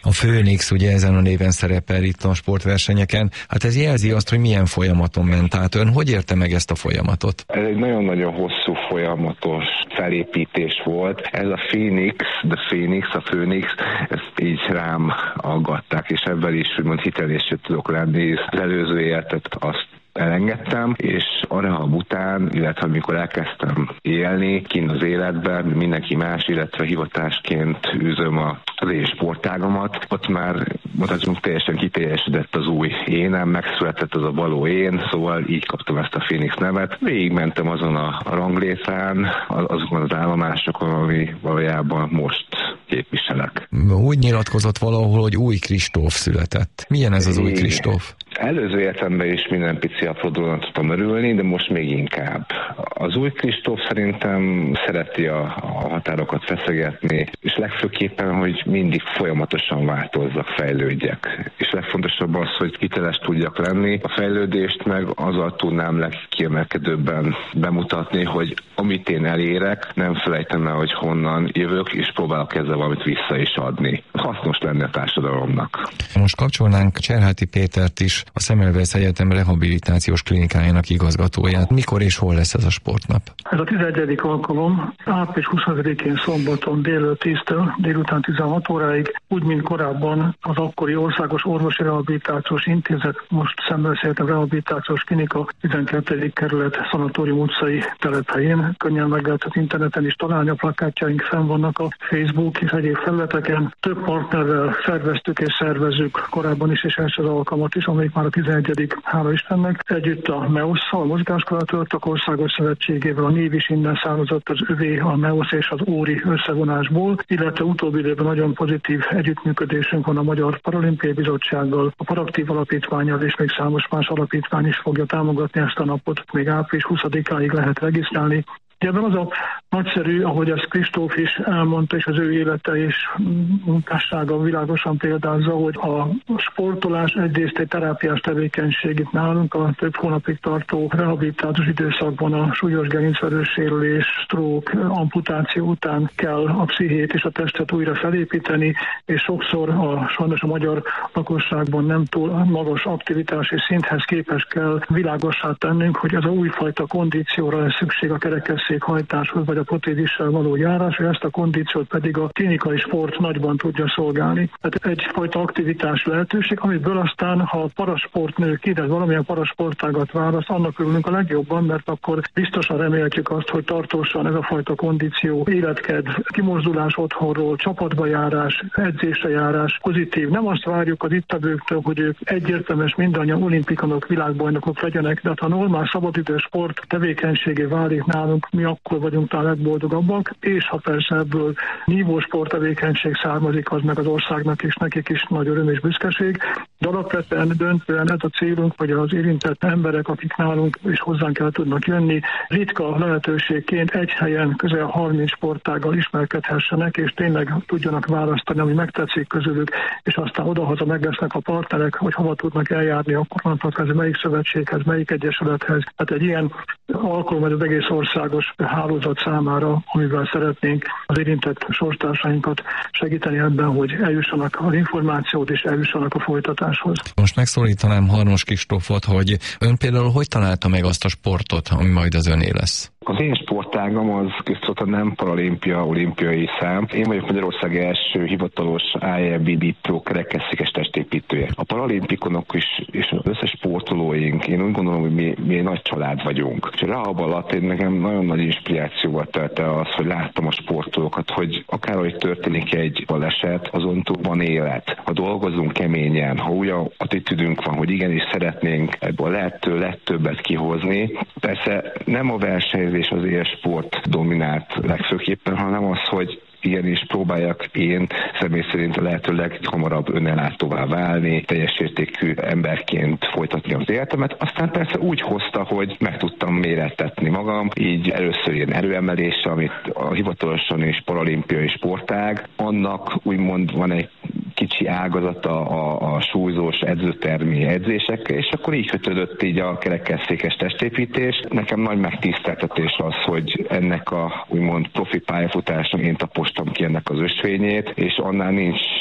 A Főnix ugye ezen a néven szerepel itt a sportversenyeken. Hát ez jelzi azt, hogy milyen folyamaton ment át. Ön hogy érte meg ezt a folyamatot? Ez egy nagyon-nagyon hosszú folyamatos felépítés volt. Ez a Phoenix, the Phoenix, a Főnix, ezt így rám aggatták, és ebben is úgymond hitelésű tudok lenni. Az előző életet azt elengedtem, és a rehab után, illetve amikor elkezdtem élni kint az életben, mindenki más, illetve hivatásként űzöm az én sportágomat, ott már mondhatunk teljesen kiteljesedett az új énem, megszületett az a való én, szóval így kaptam ezt a Phoenix nevet. Végigmentem azon a ranglétrán, azokon az állomásokon, ami valójában most képviselek. Úgy nyilatkozott valahol, hogy új Kristóf született. Milyen ez az új Kristóf? Előző életemben is minden pici apródóan tudtam örülni, de most még inkább. Az új Kristóf szerintem szereti a, a határokat feszegetni, és legfőképpen, hogy mindig folyamatosan változzak, fejlődjek. És legfontosabb az, hogy hiteles tudjak lenni. A fejlődést meg azzal tudnám legkiemelkedőbben bemutatni, hogy amit én elérek, nem felejtem el, hogy honnan jövök, és próbálok ezzel valamit vissza is adni. Hasznos lenni a társadalomnak. Most kapcsolnánk Cserháti Pétert is, a Semmelweis Egyetem rehabilitációs klinikájának igazgatóját. Mikor és hol lesz ez a sportnap? Ez a tizenegyedik alkalom, április huszonötödikén szombaton délelőtt tíztől délután tizenhat óráig, úgy, mint korábban az akkori Országos Orvosi Rehabilitációs Intézet, most Semmelweis Egyetem Rehabilitációs Klinika tizenkettedik kerület Szanatórium utcai telephelyén. Könnyen meg lehet az interneten is találni, a plakátjaink fenn vannak a Facebook és egyéb felületeken. Több partnerrel szerveztük és szervezzük korábban is, és első az alkalmat is, amelyik már a tizenegyedik hála Istennek. Együtt a MEOSZ-szal, a Mozgáskorlátozottak Országos Szövetségével, a név is innen származott, az övé, a MEOSZ és az óri összevonásból, illetve utóbbi időben nagyon pozitív együttműködésünk van a Magyar Paralimpiai Bizottsággal, a Paraktív Alapítvánnyal, és még számos más alapítvány is fogja támogatni ezt a napot. Még április huszadikáig lehet regisztrálni. Ebben az a nagyszerű, ahogy ezt Kristóf is elmondta, és az ő élete és munkássága világosan példázza, hogy a sportolás egyrészt egy terápiás tevékenység itt nálunk, a több hónapig tartó rehabilitációs időszakban a súlyos gerincvelős sérülés, stroke, amputáció után kell a pszichét és a testet újra felépíteni, és sokszor a, sajnos a magyar lakosságban nem túl magas aktivitási szinthez képes kell világossá tennünk, hogy az a újfajta kondícióra lesz szükség a kerekesszék hajtáshoz, vagy a protézissel való járás, és ezt a kondíciót pedig a klinikai sport nagyban tudja szolgálni. Tehát egyfajta aktivitás lehetőség, amiből aztán, ha a parasportnő kiderül valamilyen parasportágat választ, annak örülünk a legjobban, mert akkor biztosan remélhetjük azt, hogy tartósan ez a fajta kondíció, életkedv, kimozdulás otthonról, csapatba járás, edzésre járás pozitív. Nem azt várjuk az itt tevőktől, hogy ők egyértelműen mindannyian olimpikonok, világbajnokok legyenek, de ha normál szabadidős sport tevékenységé válik nálunk, mi akkor vagyunk talán legboldogabbak, és ha persze ebből nívós sporttevékenység származik, az meg az országnak és nekik is nagy öröm és büszkeség. De alapvetően döntően ez a célunk, hogy az érintett emberek, akik nálunk és hozzánk el tudnak jönni, ritka lehetőségként egy helyen közel harminc sportággal ismerkedhessenek, és tényleg tudjanak választani, ami megtetszik közülük, és aztán odahaza meg lesznek a partnerek, hogy hova tudnak eljárni, akkor mondhatnak, ez melyik szövetséghez, melyik egyesülethez. Tehát egy ilyen alkalom az egész országos hálózat számára, amivel szeretnénk az érintett sorstársainkat segíteni ebben, hogy eljussanak az információt és eljussanak a folytatáshoz. Most megszólítanám Harmos Kristófot, hogy ön például hogy találta meg azt a sportot, ami majd az öné lesz? Az én sportágam az köztudottan nem paralimpia, olimpiai szám. Én vagyok Magyarország első hivatalos I F B B Pro kerekesszékes testépítője. A paralimpikonok is, és az összes sportolóink, én úgy gondolom, hogy mi, mi egy nagy család vagyunk. És a rehab alatt én nekem nagyon nagy inspirációval telte az, hogy láttam a sportolókat, hogy akárhogy történik egy baleset, azon túl van élet. Ha dolgozunk keményen, ha olyan attitűdünk van, hogy igenis szeretnénk ebből a lehető legtöbbet kihozni. Persze nem a verseny és az élsport dominált legfőképpen, hanem az, hogy igenis próbáljak én személy szerint a lehető leghamarabb önellátóvá válni, teljes értékű emberként folytatni az életemet. Aztán persze úgy hozta, hogy meg tudtam mérettetni magam, így először ilyen erőemelés, amit a hivatalosan is paralimpiai sportág, annak úgymond van egy kicsi ágazata a, a súlyzós edzőtermi edzésekkel, és akkor így kötődött így a kerekesszékes testépítés. Nekem nagy megtiszteltetés az, hogy ennek a úgymond profi pályafutáson én tapostam ki ennek az ösvényét, és annál nincs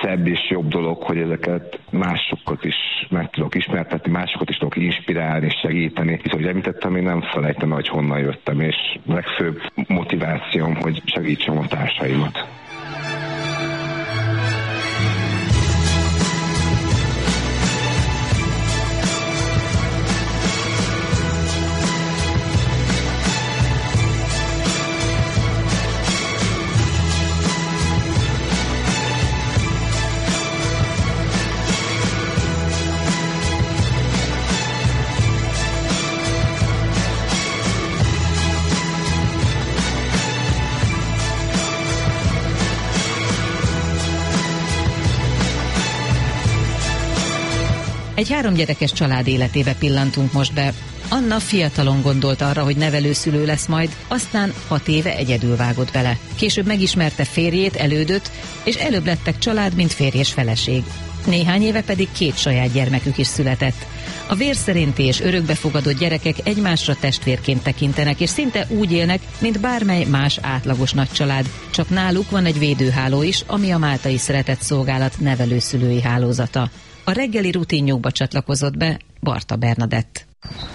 szebb és jobb dolog, hogy ezeket másokat is meg tudok ismertetni, másokat is tudok inspirálni és segíteni. Hiszen, ahogy említettem, én nem felejtem, hogy honnan jöttem, és legfőbb motivációm, hogy segítsem a társaimat. Egy három gyerekes család életébe pillantunk most be. Anna fiatalon gondolt arra, hogy nevelőszülő lesz majd, aztán hat éve egyedül vágott bele. Később megismerte férjét, elődöt, és előbb lettek család, mint férj és feleség. Néhány éve pedig két saját gyermekük is született. A vérszerinti és örökbefogadott gyerekek egymásra testvérként tekintenek, és szinte úgy élnek, mint bármely más átlagos nagycsalád. Csak náluk van egy védőháló is, ami a Máltai Szeretetszolgálat nevelőszülői hálózata. A reggeli rutinjukba csatlakozott be Barta Bernadett.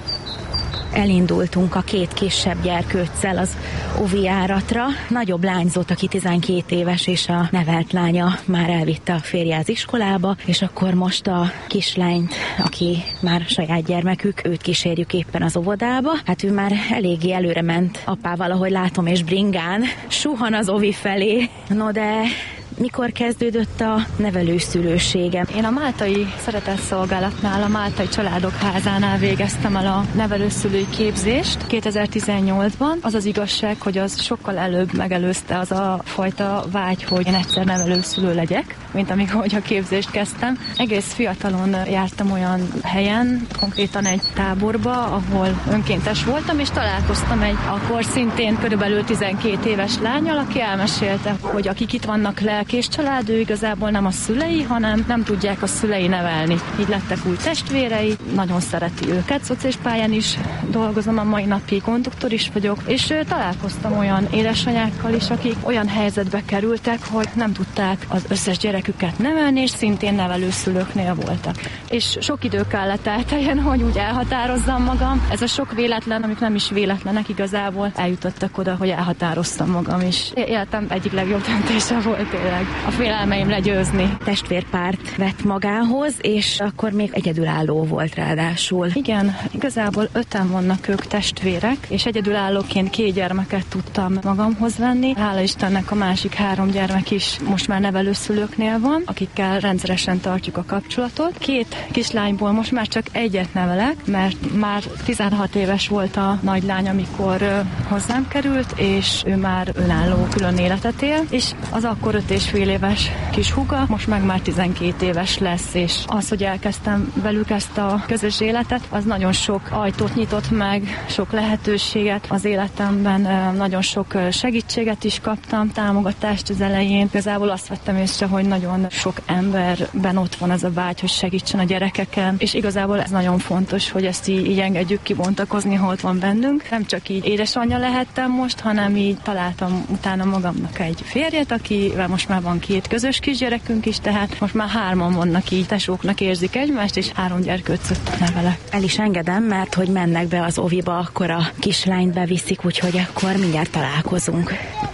Elindultunk a két kisebb gyerkőccel az óvi járatra. Nagyobb lányzót, aki tizenkét éves, és a nevelt lánya már elvitte a férje az iskolába, és akkor most a kislányt, aki már saját gyermekük, őt kísérjük éppen az óvodába. Hát ő már eléggé előre ment apával, ahogy látom, és bringán suhan az óvi felé. No de mikor kezdődött a nevelőszülőségem? Én a Máltai Szeretetszolgálatnál, a Máltai Családok Házánál végeztem el a nevelőszülői képzést kétezer-tizennyolcban. Az az igazság, hogy az sokkal előbb megelőzte az a fajta vágy, hogy én egyszer nevelőszülő legyek, mint amikor a képzést kezdtem. Egész fiatalon jártam olyan helyen, konkrétan egy táborba, ahol önkéntes voltam, és találkoztam egy akkor szintén körülbelül tizenkét éves lánnyal, aki elmesélte, hogy akik itt vannak lelkés család, ő igazából nem a szülei, hanem nem tudják a szülei nevelni. Így lettek új testvérei, nagyon szereti őket, szociális pályán is dolgozom, a mai napig konduktor is vagyok, és találkoztam olyan édesanyákkal is, akik olyan helyzetbe kerültek, hogy nem tudták az összes gyereküket nevelni, és szintén nevelőszülőknél voltak. És sok idő kellett elteljen, hogy úgy elhatározzam magam. Ez a sok véletlen, amik nem is véletlenek igazából, eljutottak oda, hogy elhatároztam magam is. Életem egyik legjobb döntése volt tényleg a félelmeim legyőzni. Testvérpárt vett magához, és akkor még egyedülálló volt ráadásul. Igen, igazából öten vannak ők testvérek, és egyedülállóként két gyermeket tudtam magamhoz venni. Hála Istennek a másik három gyermek is most már nevelőszülőknél van, akikkel rendszeresen tartjuk a kapcsolatot. Két kislányból most már csak egyet nevelek, mert már tizenhat éves volt a nagylány, amikor uh, hozzám került, és ő már önálló külön életet él, és az akkor öt és fél éves kis húga, most meg már tizenkét éves lesz, és az, hogy elkezdtem velük ezt a közös életet, az nagyon sok ajtót nyitott meg, sok lehetőséget az életemben, nagyon sok segítséget is kaptam, támogatást az elején. Igazából azt vettem észre, hogy nagyon sok emberben ott van az a vágy, hogy segítsen a gyerekeken, és igazából ez nagyon fontos, hogy ezt így, így engedjük kibontakozni, ha ott van bennünk. Nem csak így édesanyja lehettem most, hanem így találtam utána magamnak egy férjet, akivel most már van két közös kisgyerekünk is, tehát most már hárman vannak így, tesóknak érzik egymást, és három gyerkőcöt nevelek. El is engedem, mert hogy mennek be az oviba, akkor a kislányt beviszik, úgyhogy akkor mindjárt találkozunk.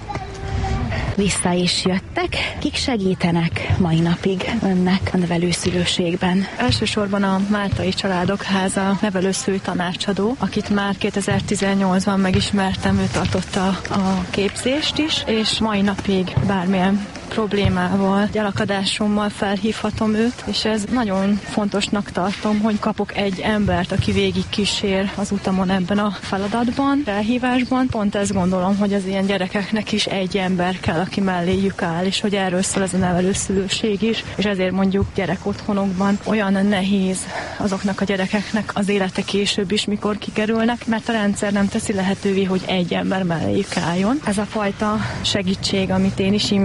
Vissza is jöttek. Kik segítenek mai napig önnek a nevelőszülőségben? Elsősorban a Máltai Családok Háza nevelőszülő tanácsadó, akit már kétezer-tizennyolcban megismertem, ő tartotta a képzést is, és mai napig bármilyen problémával, elakadásommal felhívhatom őt, és ez nagyon fontosnak tartom, hogy kapok egy embert, aki végig kísér az utamon ebben a feladatban, felhívásban. Pont ezt gondolom, hogy az ilyen gyerekeknek is egy ember kell, aki melléjük áll, és hogy erről szól ez a nevelőszülőség is, és ezért mondjuk gyerekotthonokban olyan nehéz azoknak a gyerekeknek az élete később is, mikor kikerülnek, mert a rendszer nem teszi lehetővé, hogy egy ember melléjük álljon. Ez a fajta segítség, amit én is így megkapok,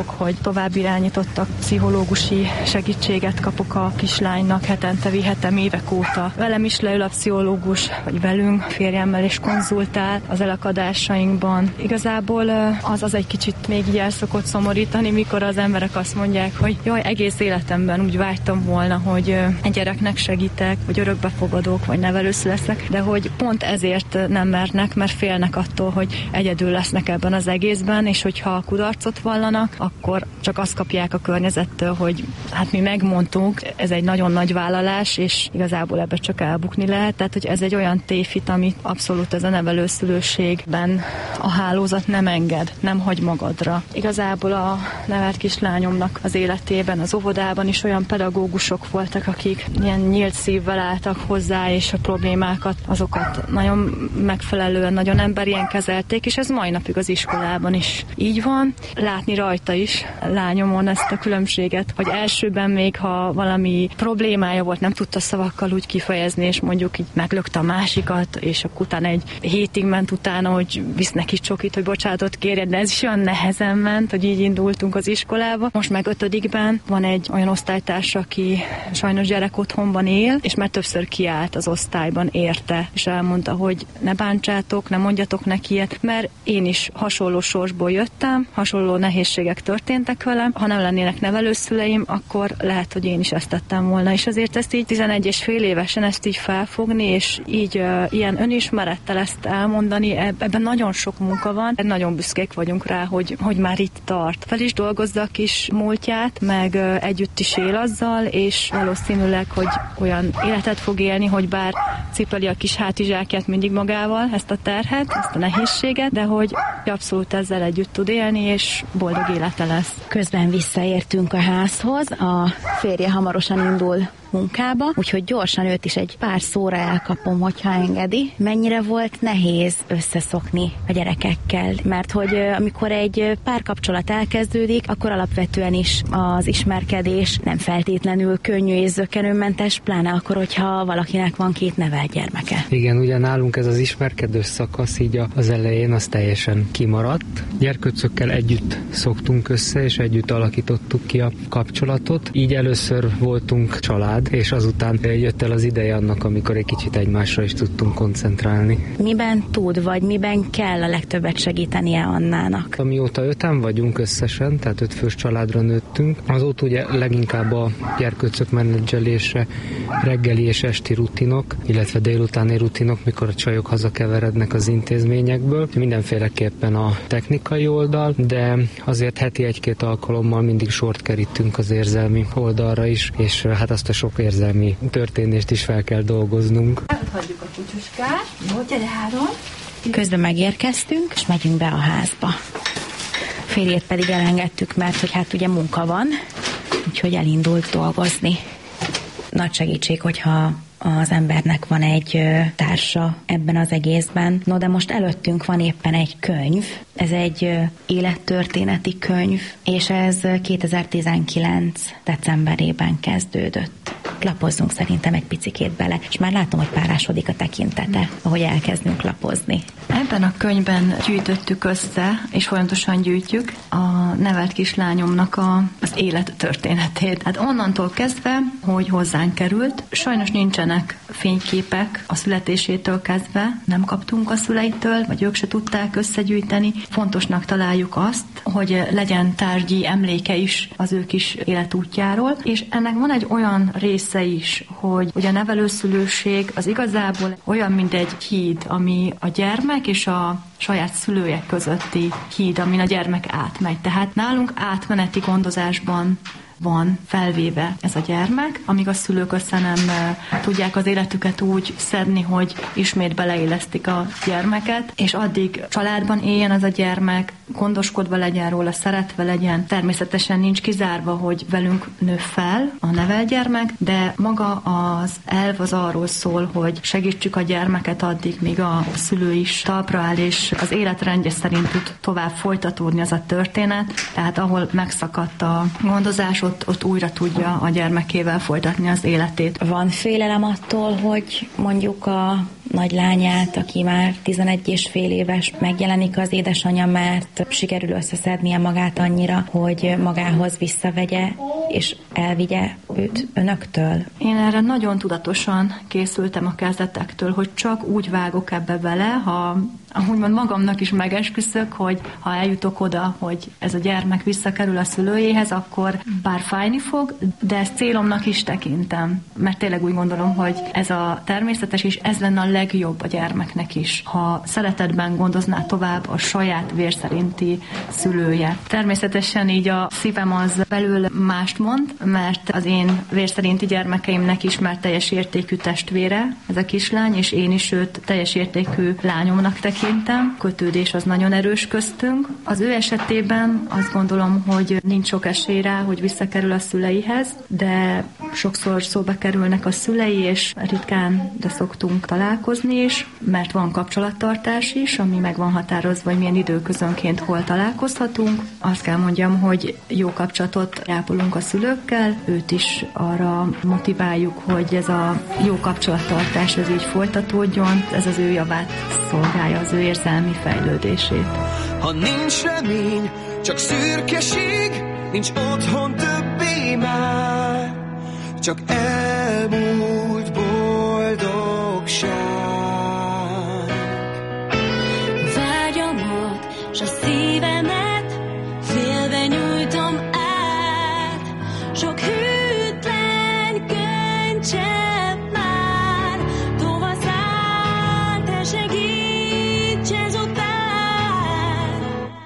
dolog, hogy tovább irányítottak, pszichológusi segítséget kapok a kislánynak, hetente vihetem évek óta. Velem is leül a pszichológus, vagy velünk, férjemmel is konzultál az elakadásainkban. Igazából az az egy kicsit még így el szokott szomorítani, mikor az emberek azt mondják, hogy jaj, egész életemben úgy vágytam volna, hogy egy gyereknek segítek, vagy örökbefogadók, vagy nevelősz leszek, de hogy pont ezért nem mernek, mert félnek attól, hogy egyedül lesznek ebben az egészben, és hogyha kudarcot vallanak, akkor csak azt kapják a környezettől, hogy hát mi megmondtunk, ez egy nagyon nagy vállalás, és igazából ebbe csak elbukni lehet, tehát hogy ez egy olyan tévhit, amit abszolút ez a nevelőszülőségben a hálózat nem enged, nem hagy magadra. Igazából a nevelt kislányomnak az életében, az óvodában is olyan pedagógusok voltak, akik ilyen nyílt szívvel álltak hozzá, és a problémákat, azokat nagyon megfelelően, nagyon emberien kezelték, és ez mai napig az iskolában is így van. Látni rajta is, lányomon ezt a különbséget, hogy elsőben még, ha valami problémája volt, nem tudta szavakkal úgy kifejezni, és mondjuk így meglökte a másikat, és akkor utána egy hétig ment utána, hogy visz neki csokit, hogy bocsánatot kérjen, de ez is olyan nehezen ment, hogy így indultunk az iskolába. Most meg ötödikben van egy olyan osztálytárs, aki sajnos gyerek otthonban él, és már többször kiállt az osztályban érte, és elmondta, hogy ne bántsátok, ne mondjatok neki ilyet, mert én is hasonló sorsból jöttem, hasonló nehézségek történtek velem, ha nem lennének nevelőszüleim, akkor lehet, hogy én is ezt tettem volna, és azért ezt így tizenegy és fél évesen ezt így felfogni, és így uh, ilyen önismerettel ezt elmondani, ebben nagyon sok munka van, nagyon büszkék vagyunk rá, hogy, hogy már itt tart. Fel is dolgozza a kis múltját, meg uh, együtt is él azzal, és valószínűleg, hogy olyan életet fog élni, hogy bár cipeli a kis hátizsákját mindig magával, ezt a terhet, ezt a nehézséget, de hogy abszolút ezzel együtt tud élni, és boldog élete lesz. Közben visszaértünk a házhoz, a férje hamarosan indul munkába, úgyhogy gyorsan őt is egy pár szóra elkapom, hogyha engedi. Mennyire volt nehéz összeszokni a gyerekekkel? Mert hogy amikor egy párkapcsolat elkezdődik, akkor alapvetően is az ismerkedés nem feltétlenül könnyű és zökkenőmentes, pláne akkor, hogyha valakinek van két nevelt gyermeke. Igen, ugye nálunk ez az ismerkedős szakasz így az elején az teljesen kimaradt. Gyerkőcökkel együtt szoktunk össze, és együtt alakítottuk ki a kapcsolatot. Így először voltunk család, és azután jött el az ideje annak, amikor egy kicsit egymásra is tudtunk koncentrálni. Miben tud, vagy miben kell a legtöbbet segítenie Annának? Amióta öten vagyunk összesen, tehát öt fős családra nőttünk, azóta ugye leginkább a gyerkőcök menedzselése, reggeli és esti rutinok, illetve délutáni rutinok, mikor a csajok hazakeverednek az intézményekből. Mindenféleképpen a technikai oldal, de azért heti egy-két alkalommal mindig sort kerítünk az érzelmi oldalra is, és hát azt a sok érzelmi történést is fel kell dolgoznunk. Hagyjuk a kutyuskát. Jó, gyere három. Közben megérkeztünk, és megyünk be a házba. Férjét pedig elengedtük, mert hogy hát ugye munka van, úgyhogy elindult dolgozni. Nagy segítség, hogyha az embernek van egy társa ebben az egészben. No, de most előttünk van éppen egy könyv. Ez egy élettörténeti könyv, és ez kétezer-tizenkilenc decemberében kezdődött. Lapozzunk szerintem egy picikét bele, és már látom, hogy párásodik a tekintete, ahogy elkezdünk lapozni. Ebben a könyvben gyűjtöttük össze, és folyamatosan gyűjtjük a nevelt kislányomnak a, az élettörténetét. Hát onnantól kezdve, hogy hozzánk került, sajnos nincsenek fényképek a születésétől kezdve, nem kaptunk a szüleitől, vagy ők se tudták összegyűjteni. Fontosnak találjuk azt, hogy legyen tárgyi emléke is az ő kis életútjáról, és ennek van egy olyan része is, hogy ugye a nevelőszülőség az igazából olyan, mint egy híd, ami a gyermek és a saját szülője közötti híd, amin a gyermek átmegy. Tehát nálunk átmeneti gondozásban van felvéve ez a gyermek, amíg a szülők össze nem tudják az életüket úgy szedni, hogy ismét beleillesztik a gyermeket, és addig családban éljen az a gyermek, gondoskodva legyen róla, szeretve legyen. Természetesen nincs kizárva, hogy velünk nő fel a nevelgyermek, de maga az elv az arról szól, hogy segítsük a gyermeket addig, míg a szülő is talpra áll, és az életrendje szerint tud tovább folytatódni az a történet, tehát ahol megszakadt a gondozás, ott, ott újra tudja a gyermekével folytatni az életét. Van félelem attól, hogy mondjuk a nagy lányát, aki már tizenegy és fél éves, megjelenik az édesanyja, mert sikerül összeszednie magát annyira, hogy magához visszavegye, és elvigye őt önöktől? Én erre nagyon tudatosan készültem a kezdetektől, hogy csak úgy vágok ebbe bele, ha úgymond magamnak is megesküszök, hogy ha eljutok oda, hogy ez a gyermek visszakerül a szülőjéhez, akkor bár fájni fog, de ezt célomnak is tekintem. Mert tényleg úgy gondolom, hogy ez a természetes, és ez lenne a legjobb a gyermeknek is, ha szeretetben gondozná tovább a saját vérszerinti szülője. Természetesen így a szívem az belül mást mond, mert az én vérszerinti gyermekeimnek is már teljes értékű testvére, ez a kislány, és én is őt teljes értékű lányomnak tekintem. Kötődés az nagyon erős köztünk. Az ő esetében azt gondolom, hogy nincs sok esély rá, hogy visszakerül a szüleihez, de sokszor szóba kerülnek a szülei, és ritkán, de szoktunk találkozni is, mert van kapcsolattartás is, ami meg van határozva, hogy milyen időközönként hol találkozhatunk. Azt kell mondjam, hogy jó kapcsolatot ápolunk a szülőkkel, őt is arra motiváljuk, hogy ez a jó kapcsolattartás ez így folytatódjon, ez az ő javát szolgálja, az ő érzelmi fejlődését. Ha nincs remény, csak szürkeség, nincs otthon többé már, csak elmúlt boldogság. Vágyamat, s a szívemet félve nyújtom át, sok hűtlen könycsepp már, tova szállt, te segíts ezután.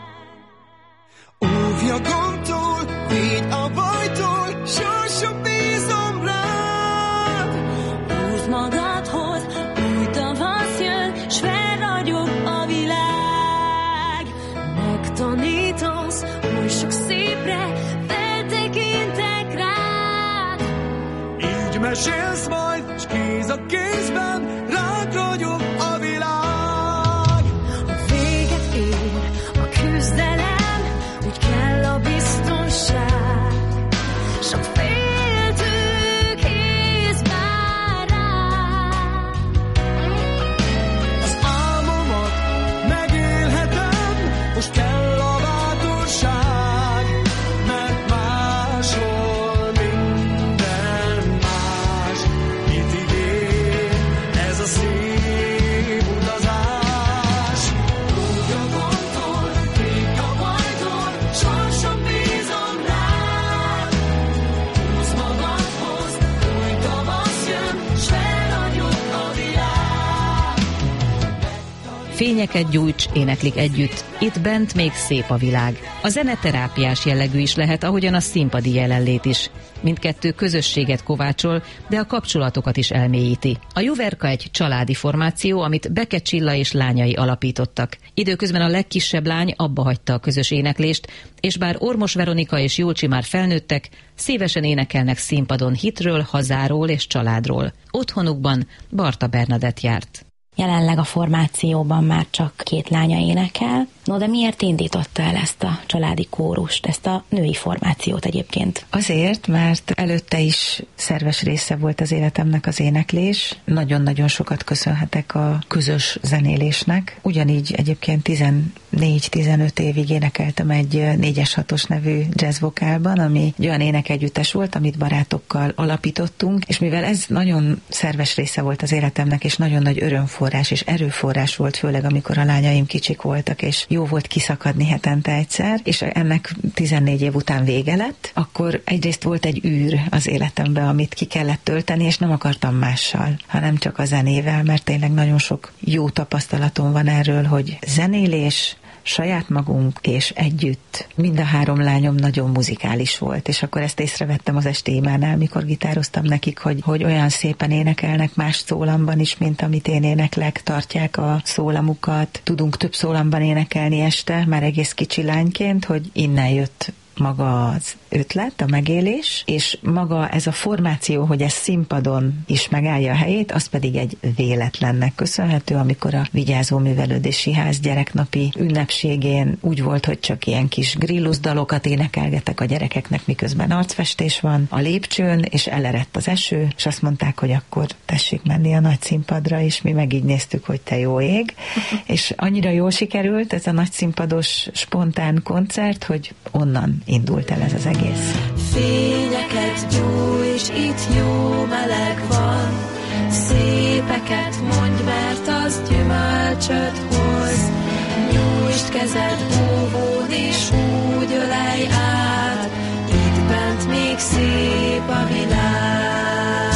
Óvj a gondtól, védj a bajtól, sorsom bízom rád. Húzd magadhoz, új tavasz jön, s felragyog a világ. Megtanítasz, oly sok szépre feltekintek rád. Így mesélsz majd, s kéz a kézben rád ragyog a világ. A véget ér a küzdelem, úgy kell a biztonság. Sok féltő kéz vár rád. Az álmomat megélhetem, most kell a bátorság, mert máshol minden más. Mit ígér ez a szép utazás? Úgy a gondtól, védj a bajtól, sorsom bízom rád. Húzz magadhoz, új tavasz jön, s felragyog a világ. Fényeket gyújts, éneklik együtt. Itt bent még szép a világ. A zene terápiás jellegű is lehet, ahogyan a színpadi jelenlét is. Mindkettő közösséget kovácsol, de a kapcsolatokat is elmélyíti. A Juverka egy családi formáció, amit Beke Csilla és lányai alapítottak. Időközben a legkisebb lány abbahagyta a közös éneklést, és bár Ormos Veronika és Júlcsi már felnőttek, szívesen énekelnek színpadon hitről, hazáról és családról. Otthonukban Barta Bernadett járt. Jelenleg a formációban már csak két lánya énekel. No, de miért indította el ezt a családi kórust, ezt a női formációt egyébként? Azért, mert előtte is szerves része volt az életemnek az éneklés. Nagyon-nagyon sokat köszönhetek a közös zenélésnek. Ugyanígy egyébként tizennégy-tizenöt évig énekeltem egy négyes hatos nevű jazzvokálban, ami egy olyan énekegyüttes volt, amit barátokkal alapítottunk, és mivel ez nagyon szerves része volt az életemnek, és nagyon nagy örömforrás és erőforrás volt, főleg amikor a lányaim kicsik voltak, és jó volt kiszakadni hetente egyszer, és ennek tizennégy év után vége lett, akkor egyrészt volt egy űr az életemben, amit ki kellett tölteni, és nem akartam mással, hanem csak a zenével, mert tényleg nagyon sok jó tapasztalatom van erről, hogy zenélés, saját magunk és együtt. Mind a három lányom nagyon muzikális volt, és akkor ezt észrevettem az esti imánál, mikor gitároztam nekik, hogy, hogy olyan szépen énekelnek más szólamban is, mint amit én éneklek, tartják a szólamukat. Tudunk több szólamban énekelni este, már egész kicsi lányként, hogy innen jött maga az ötlet, a megélés, és maga ez a formáció, hogy ez színpadon is megállja a helyét, az pedig egy véletlennek köszönhető, amikor a Vigyázó Művelődési Ház gyereknapi ünnepségén úgy volt, hogy csak ilyen kis grillus dalokat énekelgetek a gyerekeknek, miközben arcfestés van a lépcsőn, és elerett az eső, és azt mondták, hogy akkor tessék menni a nagy színpadra, és mi meg így néztük, hogy te jó ég, és annyira jól sikerült ez a nagy színpados spontán koncert, hogy onnan indult el ez az egész. Fényeket gyújts, itt jó meleg van, szépeket mondj, mert az gyümölcsöt hoz. Nyújtsd kezed óvód, és úgy ölelj át, itt bent még szép a világ.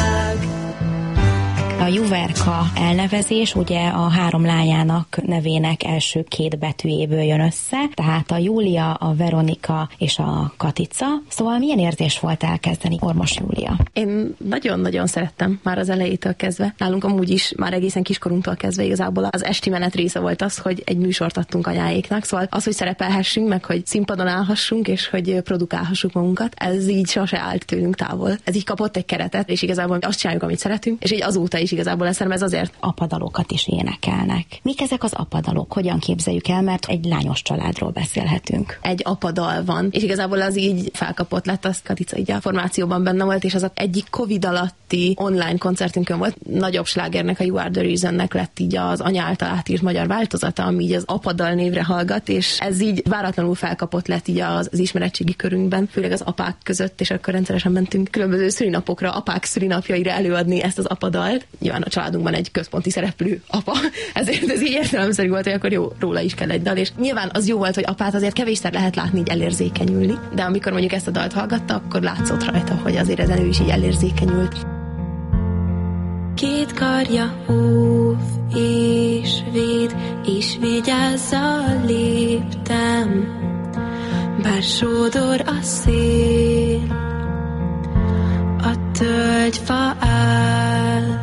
A Juverka elnevezés ugye a három lányának nevének első két betűjéből jön össze, tehát a Júlia, a Veronika és a Katica. Szóval milyen érzés volt elkezdeni, Ormos Júlia? Én nagyon-nagyon szerettem már az elejétől kezdve. Nálunk amúgy is már egészen kiskorunktól kezdve igazából az esti menet része volt az, hogy egy műsort adtunk anyáéknak, szóval az, hogy szerepelhessünk, meg hogy színpadon állhassunk, és hogy produkálhassuk magunkat, ez így sose állt tőlünk távol. Ez így kapott egy keretet, és igazából azt csináljuk, amit szeretünk, és így azóta is igazából eszem, ez azért. Apadalokat is énekelnek. Mik ezek az apadalok? Hogyan képzeljük el, mert egy lányos családról beszélhetünk. Egy apadal van, és igazából az így felkapott lett, az Katica így a formációban benne volt, és az egyik Covid alatti online koncertünkön volt. Nagyobb slágernek, a You Are The Reasonnek lett így az anya által átírt magyar változata, ami így az apadal névre hallgat, és ez így váratlanul felkapott lett így az, az ismeretségi körünkben, főleg az apák között, és akkor rendszeresen mentünk különböző szülinapokra, apák szülinapjaira előadni ezt az apadalt. Nyilván a családunkban egy központi szereplő apa, ezért ez így értelemszerű volt, hogy akkor jó, róla is kell egy dal, és nyilván az jó volt, hogy apát azért kevésszer lehet látni így elérzékenyülni, de amikor mondjuk ezt a dalt hallgatta, akkor látszott rajta, hogy azért ezen ő is így elérzékenyült. Két karja óv és véd, és vigyázzal léptem, bár sódor a szél, a tölgyfa áll.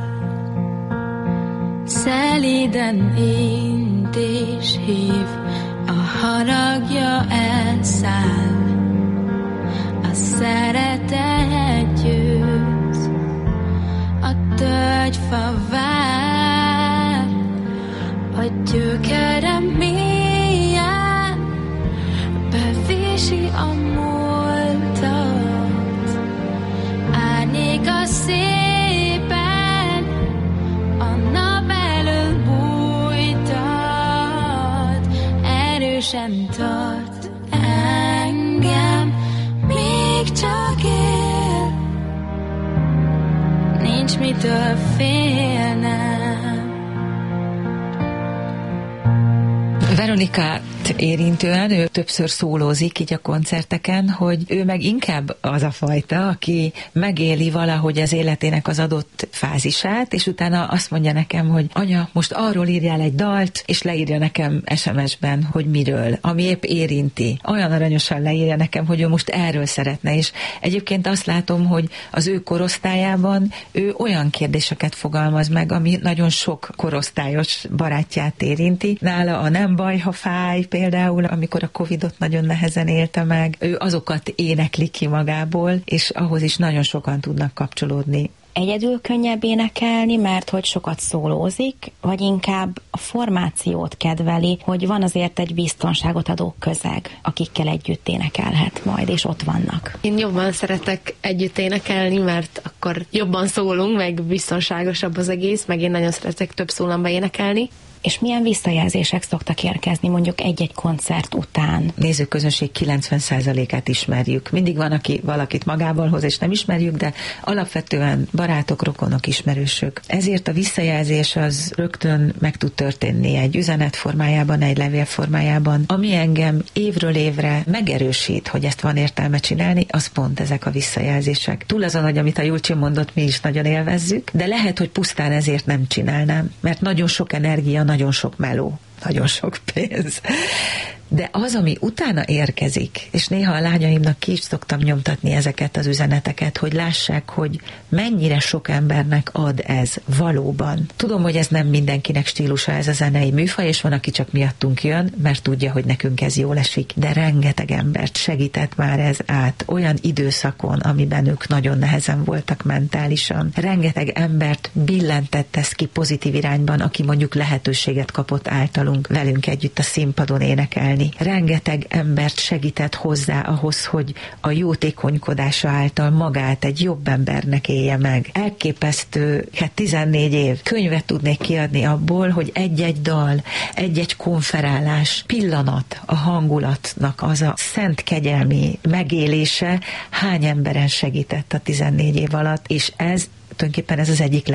Szelíden int és hív, a haragja elszáll, a szeretet győz, a tölgyfa vár, a gyökerem mélyen bevési a múltat, árnyék a szépen, a nap elől bújtat, erősen tart engem, még csak él, nincs mitől félnem. Veronikát érintően ő többször szólózik így a koncerteken, hogy ő meg inkább az a fajta, aki megéli valahogy az életének az adott fázisát, és utána azt mondja nekem, hogy anya, most arról írjál egy dalt, és leírja nekem es em es-ben, hogy miről, ami épp érinti. Olyan aranyosan leírja nekem, hogy ő most erről szeretne, és egyébként azt látom, hogy az ő korosztályában ő olyan kérdéseket fogalmaz meg, ami nagyon sok korosztályos barátját érinti. Nála a nem baj, ha fáj, például, amikor a Covidot nagyon nehezen élte meg, ő azokat énekli ki magából, és ahhoz is nagyon sokan tudnak kapcsolódni. Egyedül könnyebb énekelni, mert hogy sokat szólózik, vagy inkább a formációt kedveli, hogy van azért egy biztonságot adó közeg, akikkel együtt énekelhet majd, és ott vannak. Én jobban szeretek együtt énekelni, mert akkor jobban szólunk, meg biztonságosabb az egész, meg én nagyon szeretek több szólamba énekelni. És milyen visszajelzések szoktak érkezni mondjuk egy-egy koncert után? Nézőközönség kilencven százalékát ismerjük. Mindig van, aki valakit magával hoz, és nem ismerjük, de alapvetően barátok, rokonok, ismerősök. Ezért a visszajelzés az rögtön meg tud történni egy üzenet formájában, egy levél formájában. Ami engem évről évre megerősít, hogy ezt van értelme csinálni, az pont ezek a visszajelzések. Túl azon, hogy amit a Julcsi mondott, mi is nagyon élvezzük, de lehet, hogy pusztán ezért nem csinálnám, mert nagyon sok energia, nagyon sok meló, nagyon sok pénz. De az, ami utána érkezik, és néha a lányaimnak ki is szoktam nyomtatni ezeket az üzeneteket, hogy lássák, hogy mennyire sok embernek ad ez valóban. Tudom, hogy ez nem mindenkinek stílusa ez a zenei műfaj, és van, aki csak miattunk jön, mert tudja, hogy nekünk ez jól esik, de rengeteg embert segített már ez át olyan időszakon, amiben ők nagyon nehezen voltak mentálisan. Rengeteg embert billentett ez ki pozitív irányban, aki mondjuk lehetőséget kapott általunk velünk együtt a színpadon énekelni. Rengeteg embert segített hozzá ahhoz, hogy a jótékonykodása által magát egy jobb embernek élje meg. Elképesztő, hát tizennégy év könyvet tudnék kiadni abból, hogy egy-egy dal, egy-egy konferálás, pillanat a hangulatnak az a szent kegyelmi megélése hány emberen segített a tizennégy év alatt, és ez tulajdonképpen ez az egyik